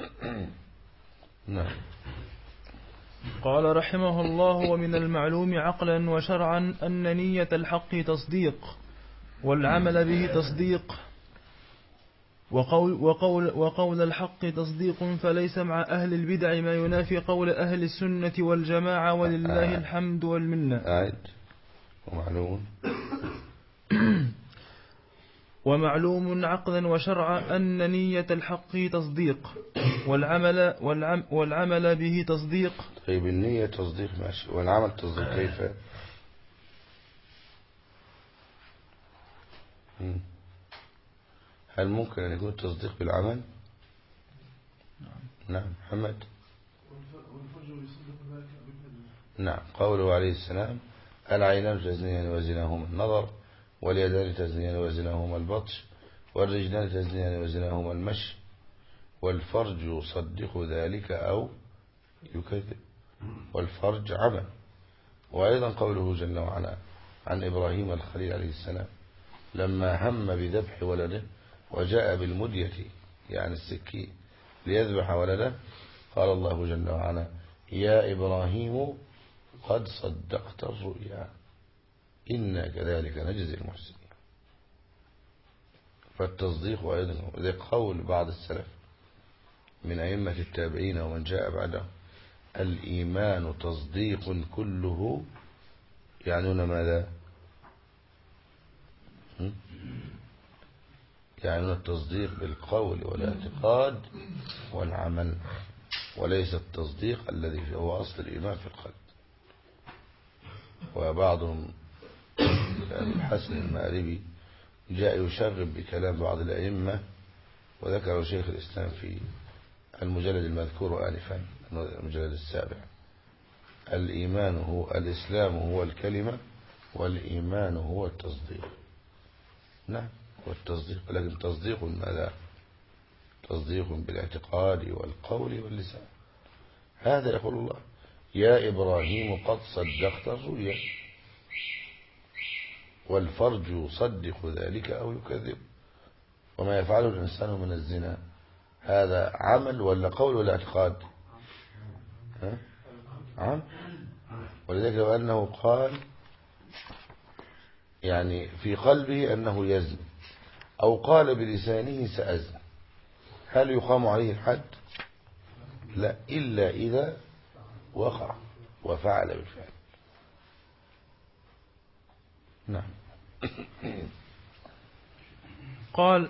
نعم. قال رحمه الله ومن المعلوم عقلا وشرعا أن نية الحق تصديق والعمل به تصديق وقول, وقول, وقول الحق تصديق، فليس مع أهل البدع ما ينافي قول أهل السنة والجماعة ولله الحمد والمنة. أعد. ومعلوم ومعلوم عقلا وشرعا أن نية الحق تصديق والعمل, والعم والعمل به تصديق. طيب النية تصديق ماشي، والعمل تصديق كيف؟ هل ممكن أن يكون التصديق بالعمل؟ نعم. محمد. نعم. قوله عليه السلام العينان تزنيان وزناهما النظر واليدان تزنيان وزناهما البطش والرجلان تزنيان وزناهما المشي والفرج يصدق ذلك أو يكذب والفرج عمل. وأيضا قوله جل وعلا عن إبراهيم الخليل عليه السلام لما هم بذبح ولده وجاء بالمدية يعني السكين ليذبح ولده قال الله جل وعلا يا إبراهيم قد صدقت الرؤيا إنا كذلك نجزي المحسنين. فالتصديق أيضا ذي قول بعض السلف من أئمة التابعين ومن جاء بعدهم الإيمان تصديق كله يعنون ماذا؟ يعنون التصديق بالقول والاعتقاد والعمل وليس التصديق الذي هو أصل الإيمان في القلب. وبعضهم الحسن المآربي جاء يشرب بكلام بعض الأئمة وذكره شيخ الإسلام في المجلد المذكور آنفا المجلد السابع الإيمان هو الإسلام هو الكلمة والإيمان هو التصديق. نعم والتصديق لكن تصديق ماذا؟ تصديق بالاعتقاد والقول واللسان. هذا يقول الله يا إبراهيم قد صدقت الرؤيا والفرج يصدق ذلك أو يكذب. وما يفعله الإنسان من الزنا هذا عمل ولا قول ولا اعتقاد؟ ها؟ عمل. ولذلك لو أنه قال يعني في قلبه أنه يزن أو قال بلسانه سأزن هل يقام عليه الحد؟ لا إلا إذا وقع وفعل بالفعل. نعم. قال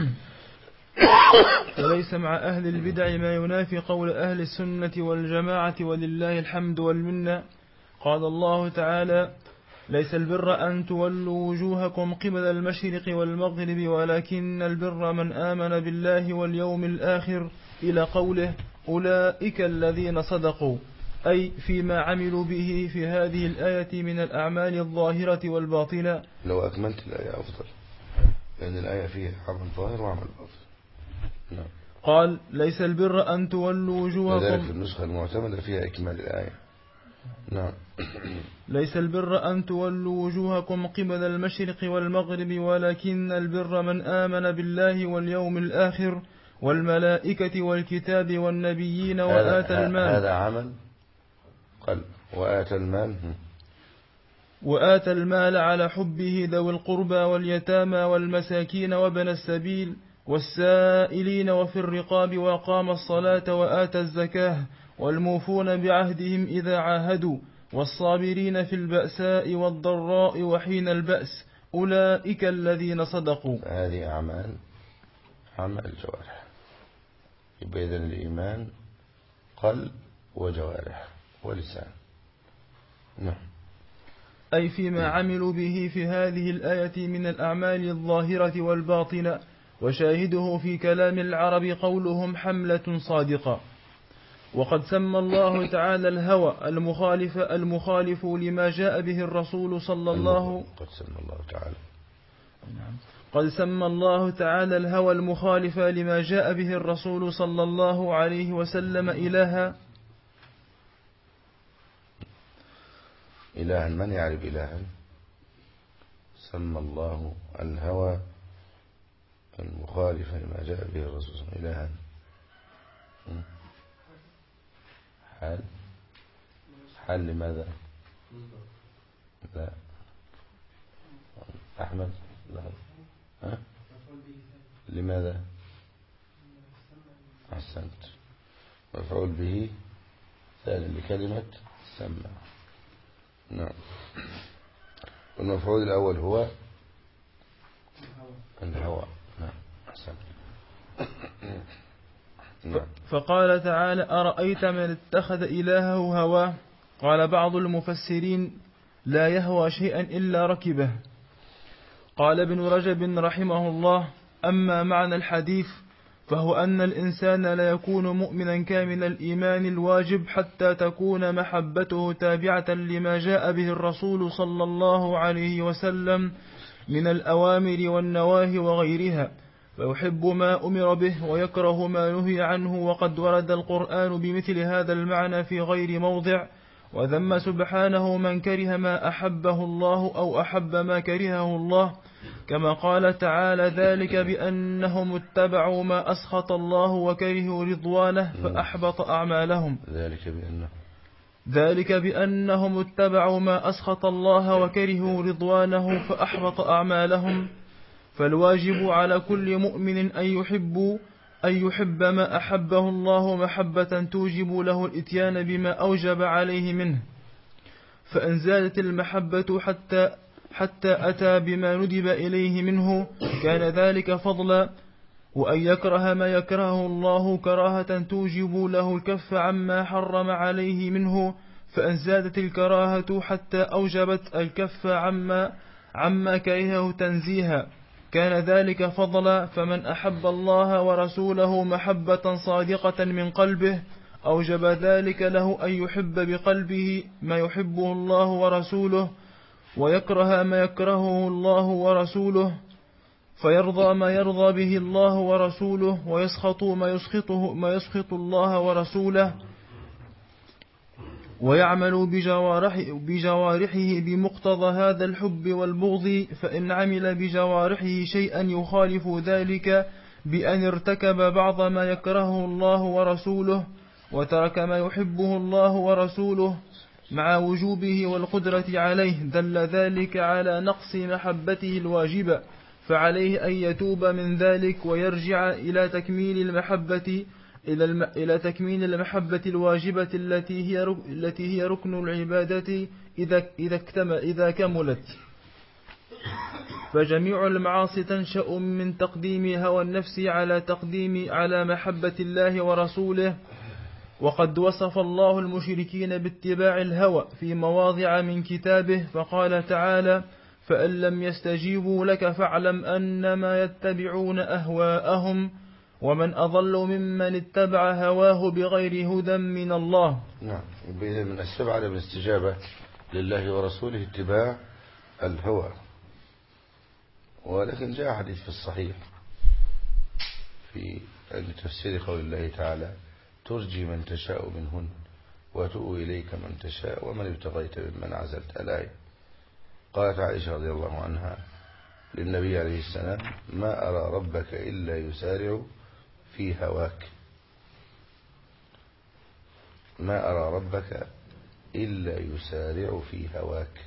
وليس مع أهل البدع ما ينافي قول أهل السنة والجماعة ولله الحمد والمنة. قال الله تعالى ليس البر أن تولوا وجوهكم قبل المشرق والمغرب ولكن البر من آمن بالله واليوم الآخر إلى قوله أولئك الذين صدقوا أي فيما عملوا به في هذه الآية من الأعمال الظاهرة والباطنة. لو أكملت الآية أفضل لأن الآية فيها عمل ظاهر وعمل باطن. نعم. قال ليس البر أن تولوا وجوهكم لذلك النسخة المعتمدة فيها إكمال الآية. نعم. ليس البر أن تولوا وجوهكم قبل المشرق والمغرب ولكن البر من آمن بالله واليوم الآخر والملائكة والكتاب والنبيين وآتى المال. هذا عمل قلب وآتى المال وآتى المال على حبه ذوي القربى واليتامى والمساكين وابن السبيل والسائلين وفي الرقاب وقام الصلاة وآتى الزكاة والموفون بعهدهم إذا عاهدوا والصابرين في البأساء والضراء وحين البأس أولئك الذين صدقوا. هذه أعمال عمل الجوارح يبقى إذن الإيمان قلب وجوارح ولسان. نعم. أي فيما عملوا به في هذه الآية من الأعمال الظاهرة والباطنة. وشاهده في كلام العرب قولهم حملة صادقة. وقد سمى الله تعالى الهوى المخالف المخالف لما جاء به الرسول صلى الله قد سمى الله تعالى قد سمى الله تعالى الهوى المخالف لما جاء به الرسول صلى الله عليه وسلم إلها. إلها من يعرف إلها؟ سمى الله الهوى المخالف لما جاء به الرسول صلى الله عليه وسلم إلها. حال حال لماذا؟ لا أحمد لا ها؟ لماذا؟ أحسنت. مفعول به ثاني لكلمة سمى. نعم. والمفعول الأول هو الهوى. نعم أحسنت. نعم. فقال تعالى أرأيت من اتخذ إلهه هواه. قال بعض المفسرين لا يهوى شيئا إلا ركبه. قال ابن رجب رحمه الله أما معنى الحديث فهو أن الإنسان لا يكون مؤمنا كامل الإيمان الواجب حتى تكون محبته تابعة لما جاء به الرسول صلى الله عليه وسلم من الأوامر والنواهي وغيرها فيحب ما أمر به ويكره ما نهي عنه. وقد ورد القرآن بمثل هذا المعنى في غير موضع، وذم سبحانه من كره ما أحبه الله أو أحب ما كرهه الله، كما قال تعالى: ذلك بأنهم اتبعوا ما أسخط الله وكرهوا رضوانه فأحبط أعمالهم. ذلك بأنه ذلك بأنهم اتبعوا ما أسخط الله وكرهوا رضوانه فأحبط أعمالهم. فالواجب على كل مؤمن أن يحب أن يحب ما أحبه الله محبة توجب له الإتيان بما أوجب عليه منه. فإن زادت المحبة حتى حتى أتى بما ندب إليه منه كان ذلك فضلا. وأن يكره ما يكرهه الله كراهة توجب له الكف عما حرم عليه منه. فإن زادت الكراهة حتى أوجبت الكف عما عما كرهه تنزيها كان ذلك فضلا. فمن أحب الله ورسوله محبة صادقة من قلبه أوجب ذلك له أن يحب بقلبه ما يحبه الله ورسوله، ويكره ما يكرهه الله ورسوله، فيرضى ما يرضى به الله ورسوله، ويسخط ما يسخطه ما يسخط الله ورسوله، ويعمل بجوارحه, بجوارحه بمقتضى هذا الحب والبغض. فإن عمل بجوارحه شيئا يخالف ذلك بأن ارتكب بعض ما يكرهه الله ورسوله وترك ما يحبه الله ورسوله مع وجوبه والقدرة عليه دل ذلك على نقص محبته الواجبة، فعليه أن يتوب من ذلك ويرجع إلى تكميل المحبة إلى, الم... إلى تكميل المحبة الواجبة التي هي رك... التي هي ركن العبادة إذا إذا اكتمل إذا كملت. فجميع المعاصي تنشأ من تقديم هوى النفس على تقديم على محبة الله ورسوله. وقد وصف الله المشركين باتباع الهوى في مواضع من كتابه، فقال تعالى: فإن لم يستجيبوا لك فاعلم أنما يتبعون أهواءهم ومن أضل ممن اتبع هواه بغير هدى من الله. نعم، من السبب عدم الاستجابة لله ورسوله اتباع الهوى. ولكن جاء حديث في الصحيح في تفسير قول الله تعالى: ترجي من تشاء منهن وتؤوي إليك من تشاء ومن ابتغيت ممن عزلت. الآية. قالت عائشة رضي الله عنها للنبي عليه السلام: ما أرى ربك إلا يسارع في هواك. ما أرى ربك إلا يسارع في هواك.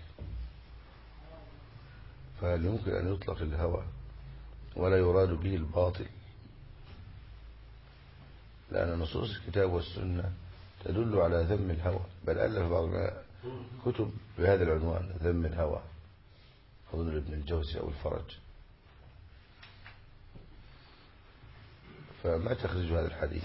فهل يمكن أن يطلق الهوى ولا يراد به الباطل؟ لأن نصوص الكتاب والسنة تدل على ذم الهوى، بل ألف بعض كتب بهذا العنوان: ذم الهوى، أظن ابن الجوزي أو الفرج. فما تخرج هذا الحديث؟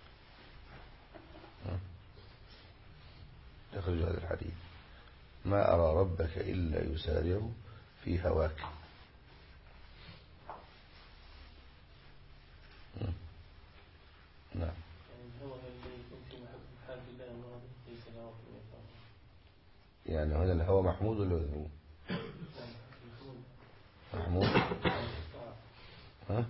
تخرج هذا الحديث: ما أرى ربك إلا يسارع في هواك. نعم. يعني هنا الهوى محمود ولا مذموم؟ محمود. ها؟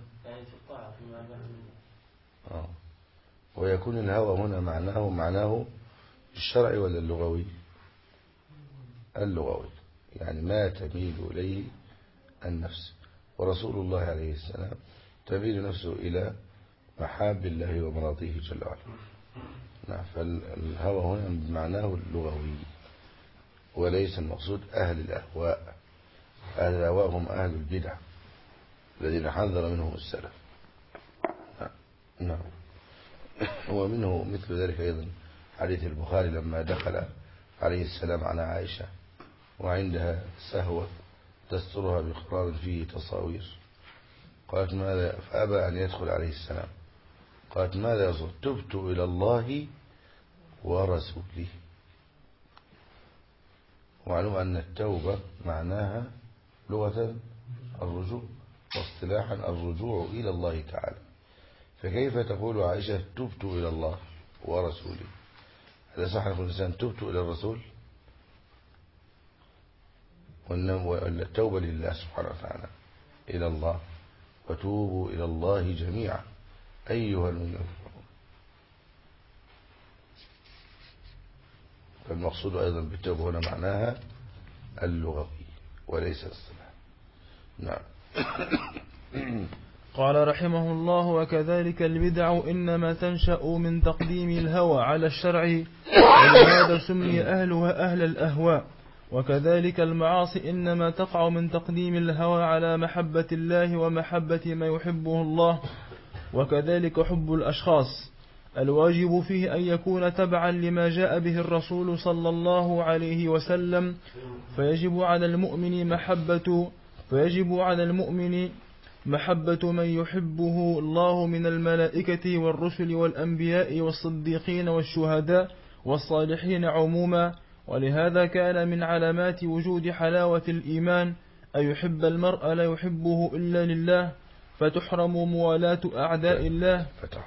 آه. ويكون الهوى هنا معناه معناه الشرعي ولا اللغوي؟ اللغوي، يعني ما تميل إليه النفس. ورسول الله عليه السلام تميل نفسه إلى محاب الله ومراضيه جل وعلا. نعم. فالهوى هنا بمعناه اللغوي، وليس المقصود أهل الأهواء. أهل الأهواء هم أهل البدع الذين حذر منهم السلف. نعم. ومنه مثل ذلك أيضا حديث البخاري لما دخل عليه السلام على عائشة وعندها سهوة تسترها بقرار فيه تصاوير، قالت: ماذا؟ فأبى أن يدخل عليه السلام. قالت: ماذا يصل؟ تبت إلى الله ورسوله. ومعلوم أن التوبة معناها لغة الرجوع، واصطلاحا الرجوع إلى الله تعالى. فكيف تقول عائشة تبت إلى الله ورسوله؟ هذا صح نقول الإنسان تبت إلى الرسول؟ والتوبة لله سبحانه وتعالى إلى الله، وتوبوا إلى الله جميعا أيها المؤمنون. فالمقصود أيضا بالتوبة هنا معناها اللغوي وليس الصلاة. نعم. قال رحمه الله: وكذلك البدع إنما تنشأ من تقديم الهوى على الشرع، ولهذا سمي أهلها أهل الأهواء. وكذلك المعاصي إنما تقع من تقديم الهوى على محبة الله ومحبة ما يحبه الله. وكذلك حب الأشخاص الواجب فيه أن يكون تبعا لما جاء به الرسول صلى الله عليه وسلم، فيجب على المؤمن محبة فيجب على المؤمن محبة من يحبه الله من الملائكة والرسل والأنبياء والصديقين والشهداء والصالحين عموما. ولهذا كان من علامات وجود حلاوة الإيمان أن يحب المرء لا يحبه إلا لله، فتحرم موالاة أعداء الله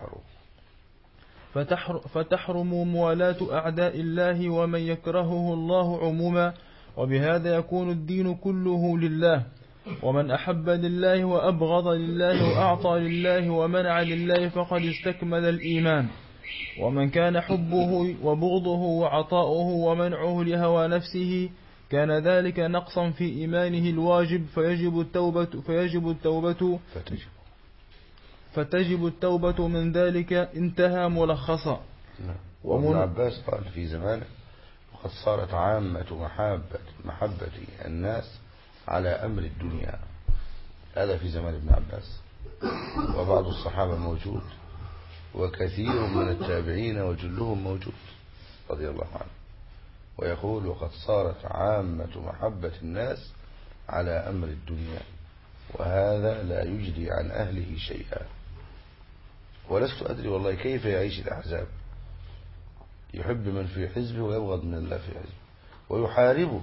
فتحر فتحرم موالاة أعداء الله ومن يكرهه الله عموما. وبهذا يكون الدين كله لله. ومن أحب لله وأبغض لله وأعطى لله ومنع لله فقد استكمل الإيمان. ومن كان حبه وبغضه وعطاؤه ومنعه لهوى نفسه كان ذلك نقصا في إيمانه الواجب، فيجب التوبة فيجب التوبة فتجب, فتجب التوبة من ذلك. انتهى ملخصا. وابن عباس قال في زمانه: وقد صارت عامة محبة محبة الناس على أمر الدنيا. هذا في زمان ابن عباس، وبعض الصحابة موجود، وكثير من التابعين وجلهم موجود رضي الله عنه، ويقول: وقد صارت عامة محبة الناس على أمر الدنيا، وهذا لا يجري عن أهله شيئا. ولست أدري والله كيف يعيش الأحزاب، يحب من في حزبه ويبغض من الله في حزبه ويحاربه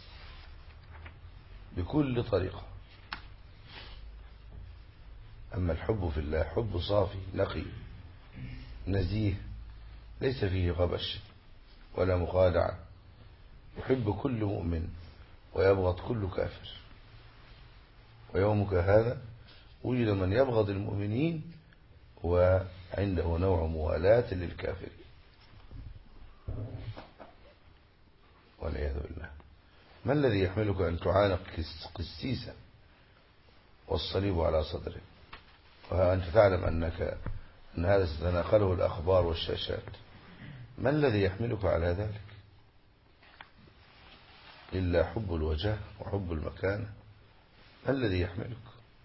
بكل طريقة. أما الحب في الله حب صافي نقي نزيه، ليس فيه غبش ولا مخادعة، يحب كل مؤمن ويبغض كل كافر. ويومك هذا وجد من يبغض المؤمنين وعنده نوع موالاة للكافرين والعياذ بالله. ما الذي يحملك أن تعانق قسيسا والصليب على صدره، وأنت تعلم أنك أن هذا ستناقله الأخبار والشاشات؟ ما الذي يحملك على ذلك إلا حب الوجاه وحب المكانة؟ ما الذي يحملك؟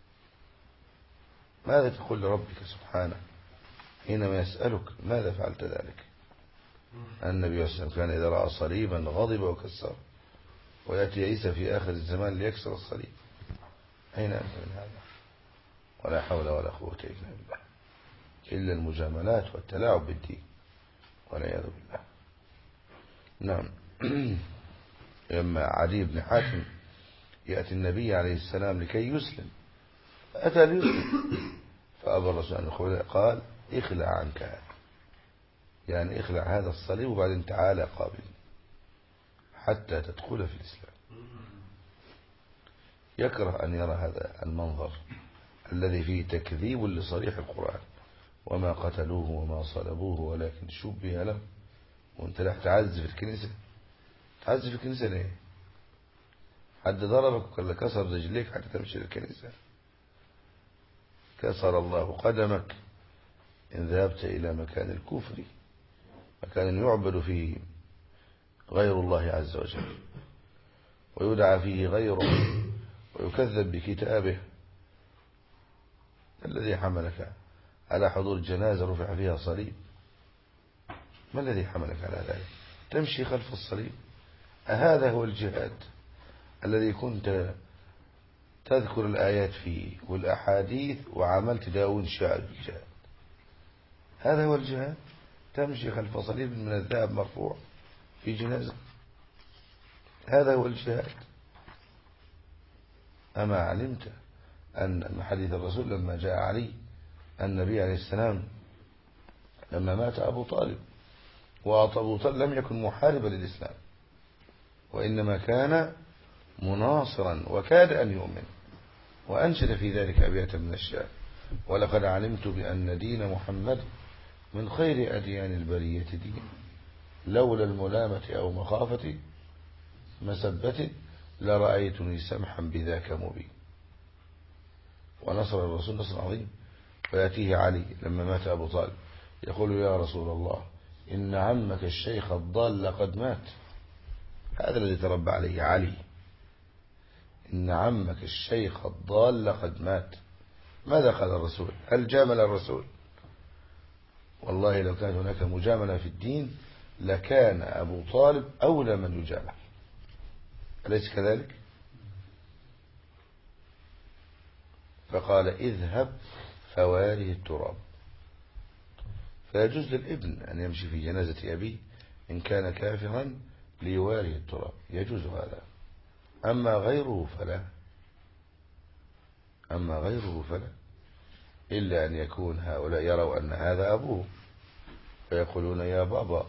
ماذا تقول لربك سبحانه حينما يسألك ماذا فعلت ذلك؟ النبي صلى الله عليه وسلم كان إذا رأى صليبا غضب وكسر، ويأتي عيسى في آخر الزمان ليكسر الصليب. أين أنت من هذا؟ ولا حول ولا قوة إلا بالله، إلا المجاملات والتلاعب بالدين والعياذ بالله. نعم. لما عدي بن حاتم يأتي النبي عليه السلام لكي يسلم، أتى ليسلم فأبى الرسول أن يقول، قال: اخلع عنك هذا، يعني اخلع هذا الصليب وبعدين تعالى قابل حتى تدخل في الإسلام. يكره أن يرى هذا المنظر الذي فيه تكذيب لصريح القرآن: وما قتلوه وما صلبوه ولكن شبه له. وانت لا تعزف في الكنيسة، تعزف في الكنيسة ليه؟ حد ضربك ولا كسر رجليك حتى تمشي للكنيسة؟ كسر الله قدمك إن ذهبت إلى مكان الكفر، مكان يعبد فيه غير الله عز وجل ويدعى فيه غيره ويكذب بكتابه. الذي حملك على حضور الجنازة رفع فيها صليب؟ ما الذي حملك على ذلك؟ تمشي خلف الصليب؟ أهذا هو الجهاد الذي كنت تذكر الآيات فيه والأحاديث وعملت داون شاعر بالجهاد؟ هذا هو الجهاد؟ تمشي خلف صليب من الذهب مرفوع في جنازة؟ هذا هو الجهاد؟ أما علمت أن حديث الرسول لما جاء علي النبي عليه السلام لما مات أبو طالب، وأبو طالب لم يكن محاربا للإسلام وإنما كان مناصرا وكاد أن يؤمن، وأنشد في ذلك أبياتا من الشعر: ولقد علمت بأن دين محمد من خير أديان البرية دين، لولا الملامة أو مخافة مسبة لرأيتني سمحا بذاك مبين. ونصر الرسول نصر عظيم. ويأتيه علي لما مات أبو طالب يقول: يا رسول الله، إن عمك الشيخ الضال قد مات. هذا الذي تربى عليه علي، إن عمك الشيخ الضال قد مات. ماذا قال الرسول؟ هل جامل الرسول؟ والله لو كانت هناك مجاملة في الدين لكان أبو طالب أولى من يجامل، أليس كذلك؟ فقال: اذهب فواره التراب. فيجوز للابن أن يمشي في جنازة أبيه إن كان كافرا ليواره التراب، يجوز هذا. أما غيره فلا، أما غيره فلا، إلا أن يكون هؤلاء يروا أن هذا أبوه فيقولون: يا بابا.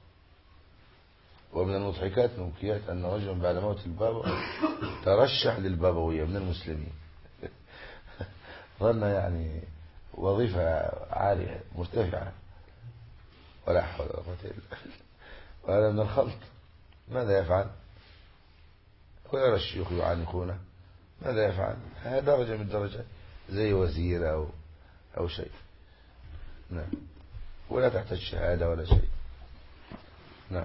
ومن المضحكات المبكيات أن رجلا بعد موت البابا ترشح للبابوية من المسلمين. ظن يعني وظيفة عالية مرتفعة، ولا حول ولا قوة إلا بالله. وهذا من الخلط. ماذا يفعل؟ ويرى الشيوخ يعانقونه، ماذا يفعل؟ هذا درجة من الدرجات، زي وزير أو أو شيء. نعم. ولا تحتاج شهادة ولا شيء. نعم.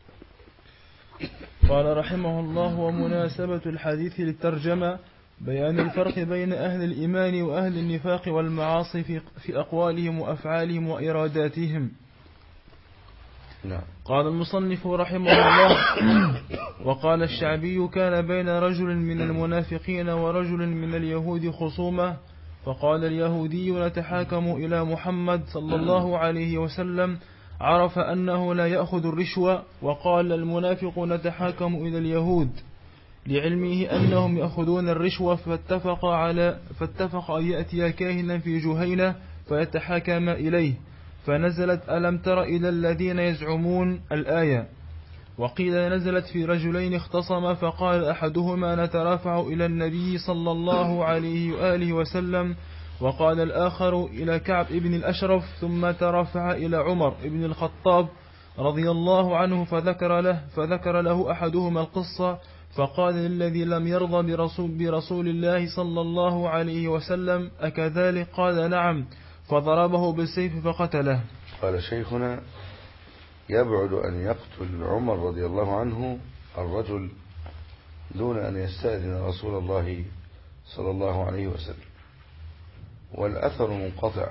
قال رحمه الله: ومناسبة الحديث للترجمة بيان الفرق بين أهل الإيمان وأهل النفاق والمعاصي في في أقوالهم وأفعالهم وإراداتهم. نعم. قال المصنف رحمه الله: وقال الشعبي: كان بين رجل من المنافقين ورجل من اليهود خصومة، فقال اليهودي: نتحاكم إلى محمد صلى الله عليه وسلم، عرف أنه لا يأخذ الرشوة. وقال المنافق: نتحاكم إلى اليهود، لعلمه أنهم يأخذون الرشوة، فاتفق على فاتفق أن يأتي كاهنا في جهينة فيتحاكم إليه، فنزلت: ألم تر إلى الذين يزعمون الآية. وقيل نزلت في رجلين اختصما، فقال أحدهما: نترافع إلى النبي صلى الله عليه وآله وسلم، وقال الآخر إلى كعب ابن الأشرف، ثم ترافع إلى عمر ابن الخطاب رضي الله عنه، فذكر له فذكر له أحدهما القصة، فقال للذي لم يرضى برسول, برسول الله صلى الله عليه وسلم: أكذلك؟ قال: نعم. فضربه بالسيف فقتله. قال شيخنا: يبعد أن يقتل عمر رضي الله عنه الرجل دون أن يستأذن رسول الله صلى الله عليه وسلم، والأثر منقطع،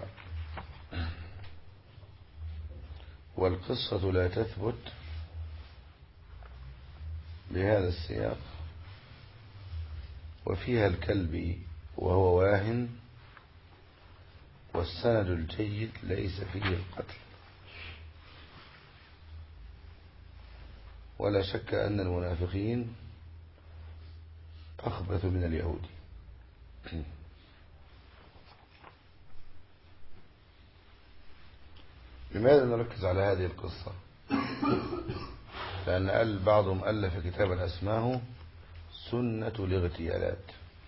والقصة لا تثبت بهذا السياق، وفيها الكلب وهو واهن، والسند الجيد ليس فيه القتل. ولا شك أن المنافقين أخبث من اليهود. لماذا نركز على هذه القصة؟ لأن قال بعضهم ألف كتابا أسماه سنة الاغتيالات،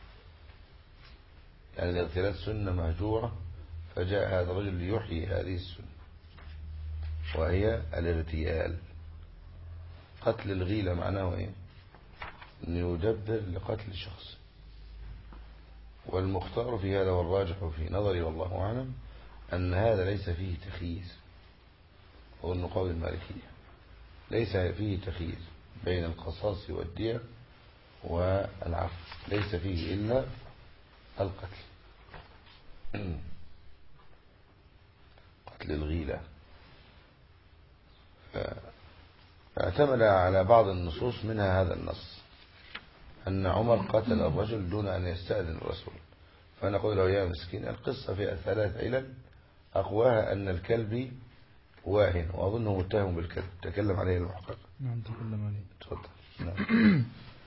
يعني الاغتيالات سنة مهجورة، فجاء هذا الرجل ليحيي هذه السنة، وهي الاغتيال. قتل الغيلة معناه ايه؟ أن يدبر لقتل شخص. والمختار في هذا والراجح في نظري والله أعلم أن هذا ليس فيه تخيير، هو النقاول المالكية، ليس فيه تخيير بين القصاص والدية والعفو، ليس فيه إلا القتل. قتل الغيلة. فاعتمد على بعض النصوص منها هذا النص أن عمر قتل الرجل دون أن يستأذن الرسول. فنقول له: يا مسكين، القصة فيها ثلاث علل، أقواها أن الكلب واهن، وأظنه متهم بالكلب، تكلم عليه المحقق. نعم تكلم عليه. تفضل. نعم.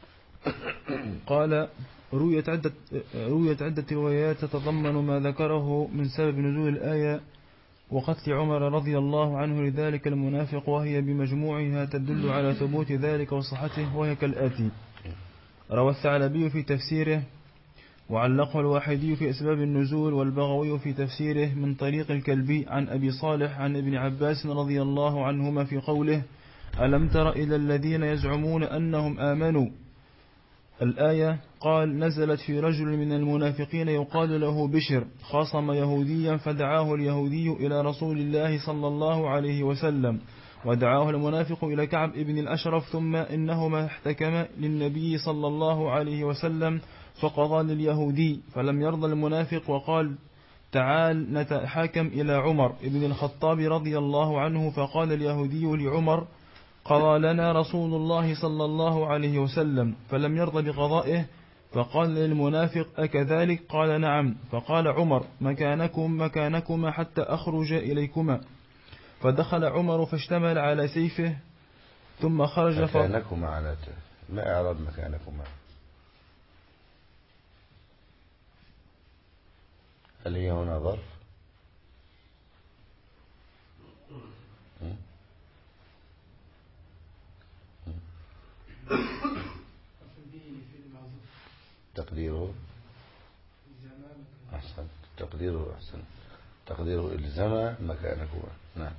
قال: رويت عدة, رويت عدة روايات تتضمن ما ذكره من سبب نزول الآية وقتل عمر رضي الله عنه لذلك المنافق، وهي بمجموعها تدل على ثبوت ذلك وصحته، وهي كالآتي: روى الثعلبي في تفسيره: وعلقه الواحدي في أسباب النزول والبغوي في تفسيره من طريق الكلبي عن أبي صالح عن ابن عباس رضي الله عنهما في قوله ألم تر إلى الذين يزعمون أنهم آمنوا الآية قال نزلت في رجل من المنافقين يقال له بشر خاصم يهوديا فدعاه اليهودي إلى رسول الله صلى الله عليه وسلم ودعاه المنافق إلى كعب ابن الأشرف ثم إنهما احتكما للنبي صلى الله عليه وسلم فقضى لليهودي فلم يرضى المنافق وقال تعال نتحاكم إلى عمر ابن الخطاب رضي الله عنه فقال اليهودي لعمر قضى لنا رسول الله صلى الله عليه وسلم فلم يرضى بقضائه فقال للمنافق أكذلك قال نعم فقال عمر مكانكم مكانكما حتى أخرج إليكما فدخل عمر فاشتمل على سيفه ثم خرج مكانكما على ما إعراب مكانكما هل هي هنا ظرف تقديره أحسن تقديره أحسن تقديره إلزم مكانكما نعم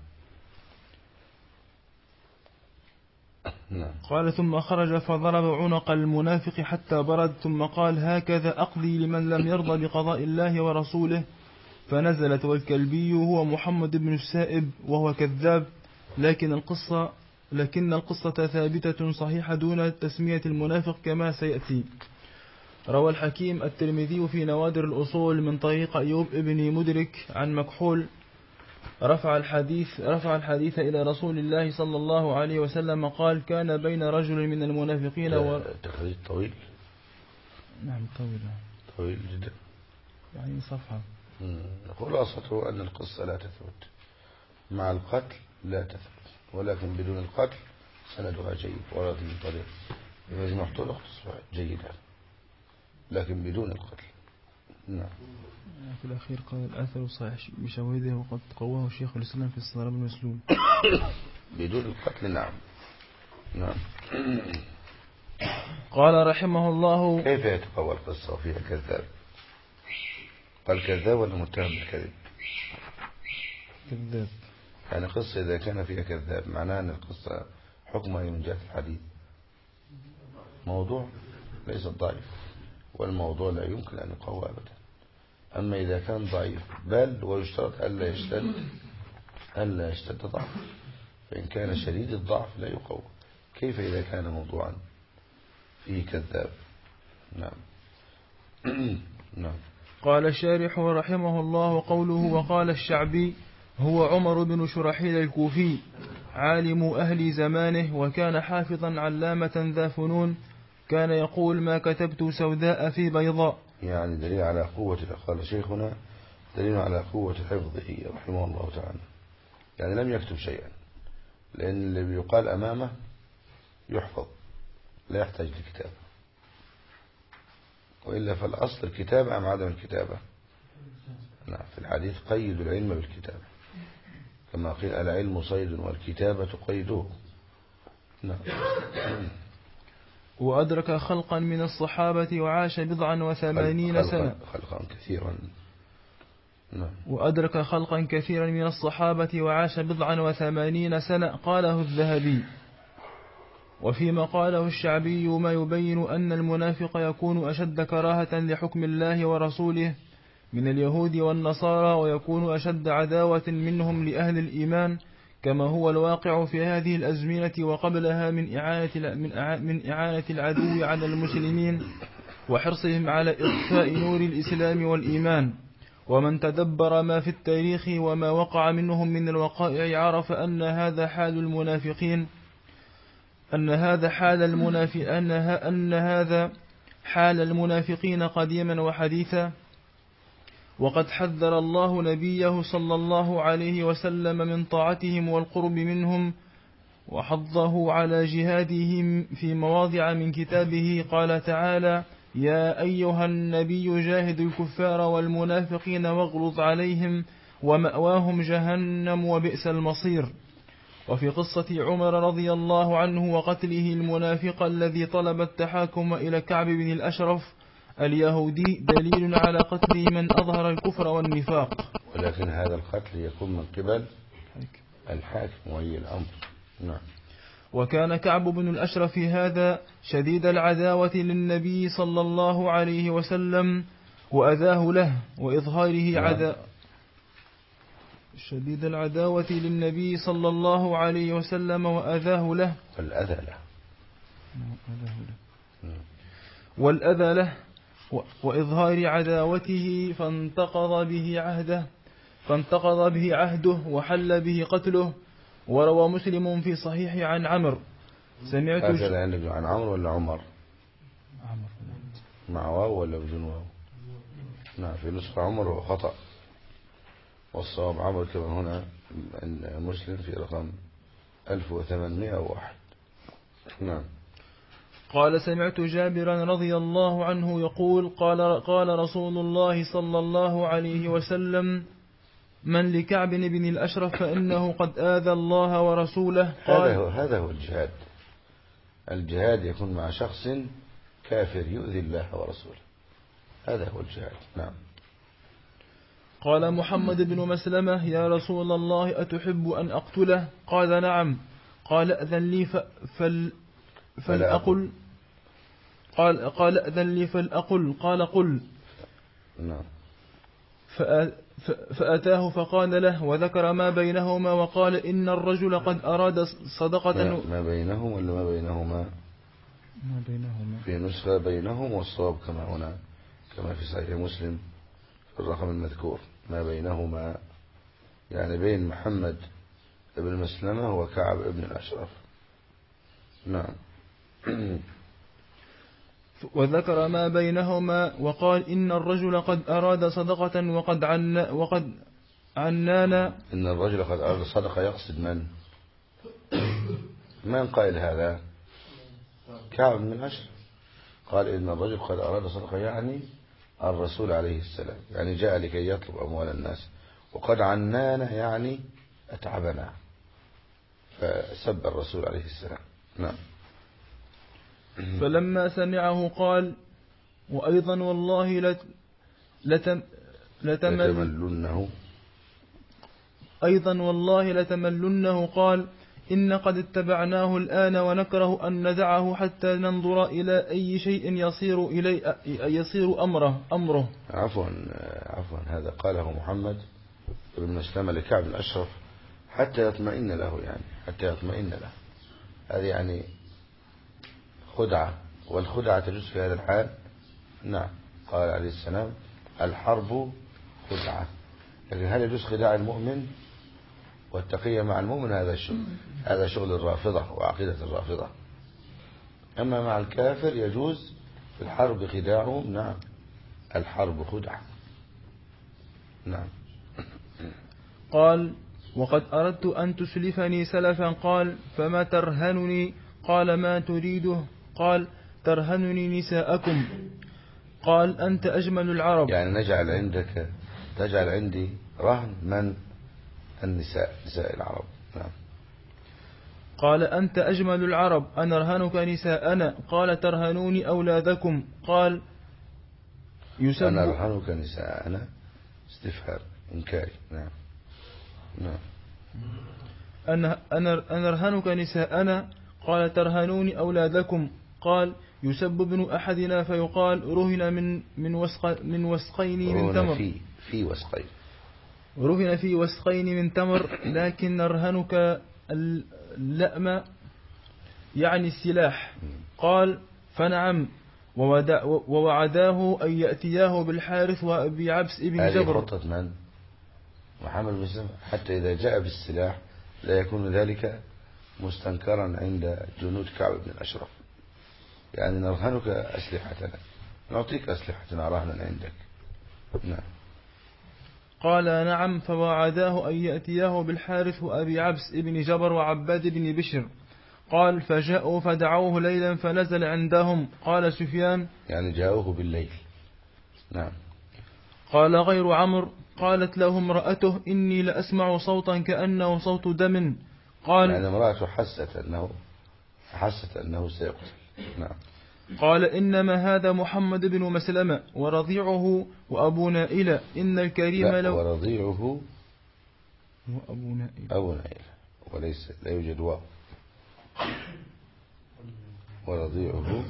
نعم قال ثم خرج فضرب عنق المنافق حتى برد ثم قال هكذا أقضي لمن لم يرضى بقضاء الله ورسوله فنزلت والكلبي هو محمد بن السائب وهو كذاب لكن القصة لكن القصة ثابتة صحيحة دون تسمية المنافق كما سيأتي. روى الحكيم الترمذي في نوادر الأصول من طريق أيوب ابن مدرك عن مكحول رفع الحديث رفع الحديث إلى رسول الله صلى الله عليه وسلم قال كان بين رجل من المنافقين و... تخريج طويل. نعم طويل طويل جدا يعني صفحة. خلاصته أن القصة لا تثبت مع القتل لا تثبت ولكن بدون القتل سندها جيد ورد من طريق إذا ما اختلق جيدا لكن بدون القتل. نعم. في الأخير قال الآثر صحيح بشواهده وقد قواه الشيخ الإسلام في الصلاب المسلول. بدون القتل نعم. نعم. قال رحمه الله كيف يتقوى القصة وفيها كذاب؟ قال كذاب ولا متهم بالكذب؟ كذاب. يعني قصة إذا كان فيها كذاب معناه أن القصة حكمها من جهة الحديث موضوع ليس ضعيف والموضوع لا يمكن أن يقوى أبدا. أما إذا كان ضعيف بل ويشترط ألا يشتد ألا يشتد ضعف فإن كان شديد الضعف لا يقوى. كيف إذا كان موضوعا فيه كذاب؟ نعم. نعم. قال الشارح رحمه الله قوله وقال الشعبي هو عمر بن شرحيل الكوفي عالم أهل زمانه وكان حافظا علامة ذا فنون كان يقول ما كتبت سوداء في بيضاء. يعني دليل على قوة قال شيخنا دليل على قوة حفظه رحمه الله تعالى. يعني لم يكتب شيئا لأن اللي بيقال أمامه يحفظ لا يحتاج لكتابة وإلا فالأصل الكتابة أم عدم الكتابة. نعم. في الحديث قيد العلم بالكتابة كما قيل العلم صيد والكتابة قيده. نعم. وأدرك خلقا من الصحابة وعاش بضعا وثمانين سنة خلقا كثيرا. نعم. وأدرك خلقا كثيرا من الصحابة وعاش بضعا وثمانين سنة قاله الذهبي. وفيما قاله الشعبي ما يبين أن المنافق يكون أشد كراهة لحكم الله ورسوله من اليهود والنصارى ويكون أشد عداوة منهم لأهل الإيمان كما هو الواقع في هذه الأزمنة وقبلها من إعانة من إعانة العدو على المسلمين وحرصهم على إطفاء نور الإسلام والإيمان. ومن تدبر ما في التاريخ وما وقع منهم من الوقائع عرف أن هذا حال المنافقين أن هذا حال المنافق أنها أن هذا حال المنافقين قديما وحديثا. وقد حذر الله نبيه صلى الله عليه وسلم من طاعتهم والقرب منهم وحضه على جهادهم في مواضع من كتابه. قال تعالى يا أيها النبي جاهد الكفار والمنافقين واغلظ عليهم ومأواهم جهنم وبئس المصير. وفي قصة عمر رضي الله عنه وقتله المنافق الذي طلب التحاكم إلى كعب بن الأشرف اليهودي دليل على قتل من أظهر الكفر والنفاق. ولكن هذا القتل يكون من قبل الحاكم ولي الأمر. نعم. وكان كعب بن الأشرف في هذا شديد العداوة للنبي صلى الله عليه وسلم وأذاه له وإظهاره عدا شديد العداوة للنبي صلى الله عليه وسلم وأذاه له والأذى له والأذى له وإظهار عداوته فانتقض به عهده فانتقض به عهده وحل به قتله. وروى مسلم في صحيح عن عمرو سمعت هذا عندك عن عمرو ولا عمر؟ عمر مع واو ولا بدون واو؟ نعم في نسخة عمر هو خطأ والصواب عمرو كما هنا مسلم في رقم ألف وثمانمائة وواحد. نعم. قال سمعت جابرا رضي الله عنه يقول قال قال رسول الله صلى الله عليه وسلم من لكعب بن الأشرف فإنه قد آذى الله ورسوله. قال هذا هو, هذا هو الجهاد. الجهاد يكون مع شخص كافر يؤذي الله ورسوله، هذا هو الجهاد. نعم. قال محمد بن مسلمة يا رسول الله أتحب أن أقتله؟ قال نعم. قال أذن لي فل فلأقل قال قال أذن لي فلأقل قال قل. نعم. فأتاه فقال له وذكر ما بينهما وقال إن الرجل قد أراد صدقة. ما بينهم ولا ما بينهما؟ ما بينهما في نسخة بينهم والصواب كما هنا كما في صحيح مسلم في الرقم المذكور ما بينهما، يعني بين محمد بن مسلمة وكعب بن الأشرف. نعم. وذكر ما بينهما وقال إن الرجل قد أراد صدقة وقد عن وقد عنانا. إن الرجل قد أراد صدقة يقصد من؟ من قائل هذا؟ كعب بن الأشرف قال إن الرجل قد أراد صدقة يعني الرسول عليه السلام، يعني جاء لكي يطلب أموال الناس، وقد عنانا يعني أتعبنا، فسب الرسول عليه السلام. نعم. فلما سمعه قال وأيضا والله لت لتم لتملنه أيضا والله لتملنه. قال إن قد اتبعناه الآن ونكره أن ندعه حتى ننظر إلى أي شيء يصير إلي يصير أمره أمره عفوا عفوا هذا قاله محمد بن مسلمة لكعب الأشرف حتى يطمئن له، يعني حتى يطمئن له، هذه يعني خدعة، والخدعة تجوز في هذا الحال. نعم. قال عليه السلام الحرب خدعة، لكن هل يجوز خداع المؤمن والتقية مع المؤمن؟ هذا الشغل هذا شغل الرافضة وعقيدة الرافضة. أما مع الكافر يجوز في الحرب خداعهم. نعم. الحرب خدعة. نعم. قال وقد أردت أن تسلفني سلفا. قال فما ترهنني؟ قال ما تريده؟ قال ترهنني نساءكم. قال أنت أجمل العرب، يعني نجعل عندك تجعل عندي رهن من؟ النساء، نساء العرب. نعم. قال أنت أجمل العرب أنا أرهنك نساءنا. قال ترهنوني أولادكم. قال يسب أنا أرهنك نساءنا استفهام إنكاري. نعم. نعم. أنا أنا أرهنك نساءنا. قال ترهنوني أولادكم. قال يسب ابن أحدنا فيقال رهن من من وسق من وسقين من تمر في في وسقين رهن في وسقين من تمر، لكن نرهنك اللأم يعني السلاح. قال فنعم ووعداه أن يأتياه بالحارث وأبي عبس ابن جبر. هذه خطة من؟ محمد بن سلمة، حتى إذا جاء بالسلاح لا يكون ذلك مستنكرا عند جنود كعب بن الأشرف، يعني نرهنك أسلحتنا، نعطيك أسلحتنا رهنا عندك. نعم. قال نعم فوعداه أن يأتياه بالحارث وأبي عبس ابن جبر وعباد بن بشر. قال فجاءوا فدعوه ليلا فنزل عندهم. قال سفيان يعني جاءوه بالليل. نعم. قال غير عمرو قالت له امرأته إني لأسمع صوتا كأنه صوت دم. قال يعني امرأته حست أنه حست أنه سيقتل. نعم. قال إنما هذا محمد بن مسلمة ورضيعه وأبو نائلة إن الكريم لا لو ورضيعه وأبو نائلة أبو نائلة وليس لا يوجد واو ورضيعه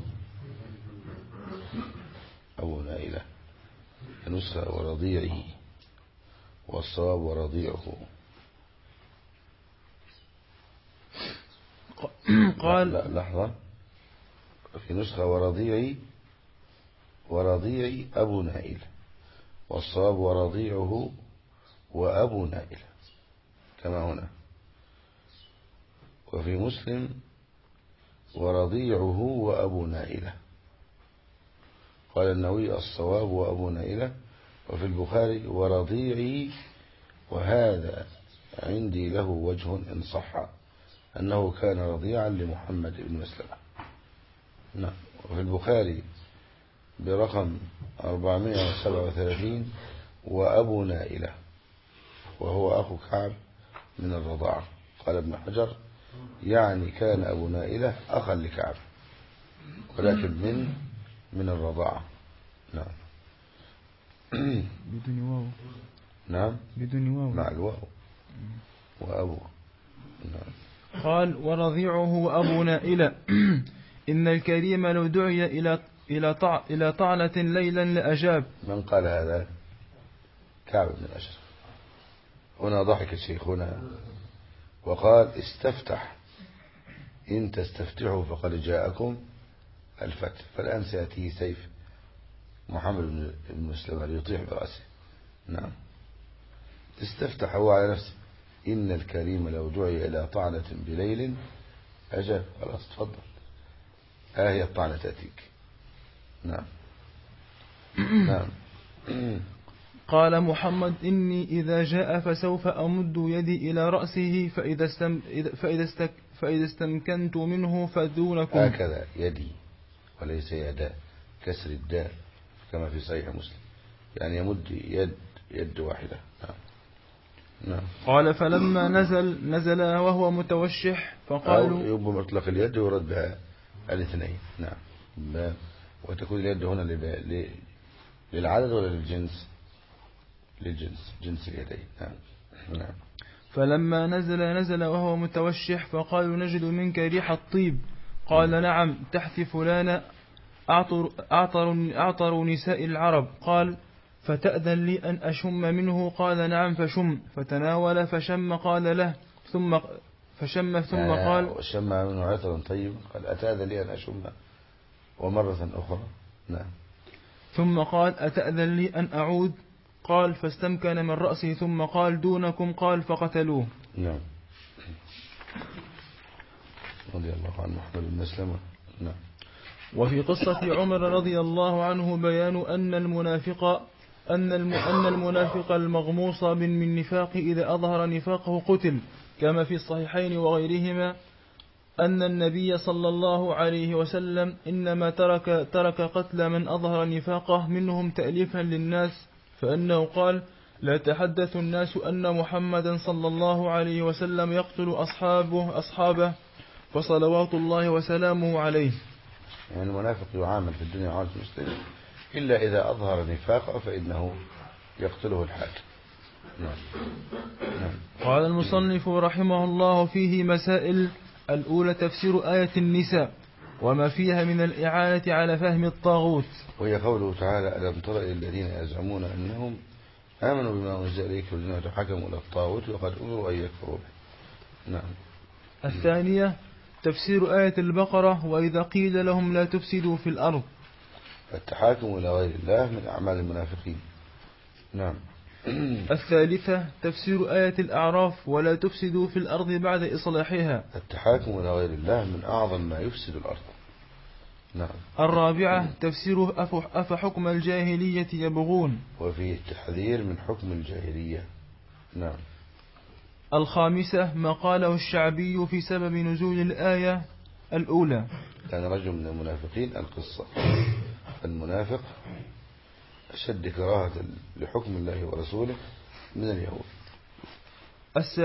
أبو نائلة نسخة ورضيعه والصواب ورضيعه. قال لا, لا لحظة في نسخة ورضيعي ورضيعي أبو نائلة والصواب ورضيعه وأبو نائلة كما هنا. وفي مسلم ورضيعه وأبو نائلة قال النووي الصواب وأبو نائلة. وفي البخاري ورضيعي وهذا عندي له وجه إن صح أنه كان رضيعا لمحمد بن مسلمة. نعم. وفي البخاري برقم أربعمائة وسبعة وثلاثين وأبو نائلة وهو أخو كعب من الرضاعة. قال ابن حجر يعني كان أبو نائلة أخا لكعب ولكن من من الرضاعة. نعم. بدون واو. نعم بدون واو مع الواو وأبو. نعم. قال ورضيعه وأبو نائلة إن الكريم لو دعي إلى إلى طع إلى طعنة ليلا لأجاب. من قال هذا؟ كعب بن الأشرف. هنا ضحك شيخنا وقال استفتح إن تستفتحوا فقد جاءكم الفتح. فالآن سيأتيه سيف محمد بن مسلم ليطيح برأسه. نعم. استفتح هو على نفسه إن الكريم لو دعي إلى طعنة بليل أجاب. خلاص تفضل ها هي الطعنة تأتيك. نعم. نعم. قال محمد إني إذا جاء فسوف أمد يدي إلى رأسه فإذا, استم فإذا, استك فإذا استمكنت منه فدونكم. هكذا يدي وليس يدا كسر الدال كما في صحيح مسلم يعني يمد يد يد واحدة. نعم. نعم. قال فلما نزل نزل وهو متوشح فقالوا يبقى مطلق اليد يرد بها الاثنين. نعم. وتكون اليد هنا للعدد ولا للجنس؟ للجنس جنس اليدين. نعم. نعم. فلما نزل نزل وهو متوشح فقالوا نجد منك ريح الطيب. قال م. نعم تحت فلان أعطر, أعطر, أعطر نساء العرب. قال فتأذن لي أن أشم منه؟ قال نعم فشم. فتناول فشم قال له ثم فشم ثم آه قال شم منه عطرا طيب. قال أتأذن لي أن أشم ومرة أخرى. نعم. ثم قال أتأذن لي أن أعود؟ قال فاستمكن من رأسه ثم قال دونكم. قال فقتلوه. نعم. رضي الله عن محمد بن مسلمة. نعم. وفي قصة عمر رضي الله عنه بيان أن المنافق أن أن المنافق المغموص من نفاق إذا أظهر نفاقه قتل كما في الصحيحين وغيرهما أن النبي صلى الله عليه وسلم إنما ترك ترك قتل من أظهر نفاقه منهم تأليفا للناس فأنه قال لا تحدث الناس أن محمدا صلى الله عليه وسلم يقتل أصحابه أصحابه فصلوات الله وسلامه عليه. يعني المنافق يعامل في الدنيا عامل المسلمين إلا إذا أظهر نفاقه فإنه يقتله الحاكم. نعم. نعم. قال المصنف رحمه الله فيه مسائل. الأولى تفسير آية النساء وما فيها من الإعانة على فهم الطاغوت وهي قوله تعالى ألم تر إلى الذين يزعمون أنهم آمنوا بما أنزل إليك والذين حكموا إلى الطاغوت وقد أمروا أن يكفروا به. نعم. الثانية تفسير آية البقرة وإذا قيل لهم لا تفسدوا في الأرض. التحاكم إلى غير الله من أعمال المنافقين. نعم. الثالثة تفسير آية الأعراف ولا تفسدوا في الأرض بعد إصلاحها. التحاكم إلى غير الله من أعظم ما يفسد الأرض. نعم. الرابعة تفسير أفحكم الجاهلية يبغون وفيه التحذير من حكم الجاهلية. نعم. الخامسة ما قاله الشعبي في سبب نزول الآية الأولى. كان رجل من المنافقين القصة المنافق أشد كراهة لحكم الله ورسوله من اليهود.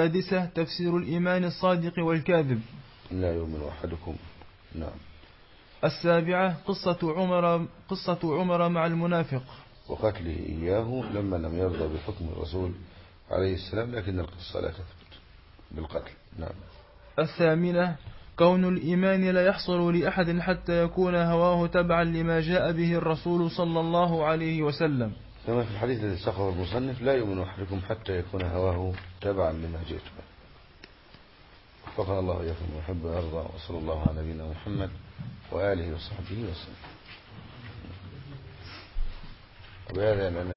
السادسة تفسير الإيمان الصادق والكاذب. لا يؤمن أحدكم. نعم. السابعة قصة عمر, قصة عمر مع المنافق وقتله إياه لما لم يرضى بحكم الرسول عليه السلام، لكن القصة لا تثبت بالقتل. نعم. الثامنة كون الإيمان لا يحصل لأحد حتى يكون هواه تبعا لما جاء به الرسول صلى الله عليه وسلم، كما في الحديث الذي ساقه المصنف: لا يؤمن أحدكم حتى يكون هواه تبعا لما جئت به. وفقنا الله إياكم ويحب ويرضى، وصلى الله على نبينا محمد وآله وصحبه وسلم. وبهذا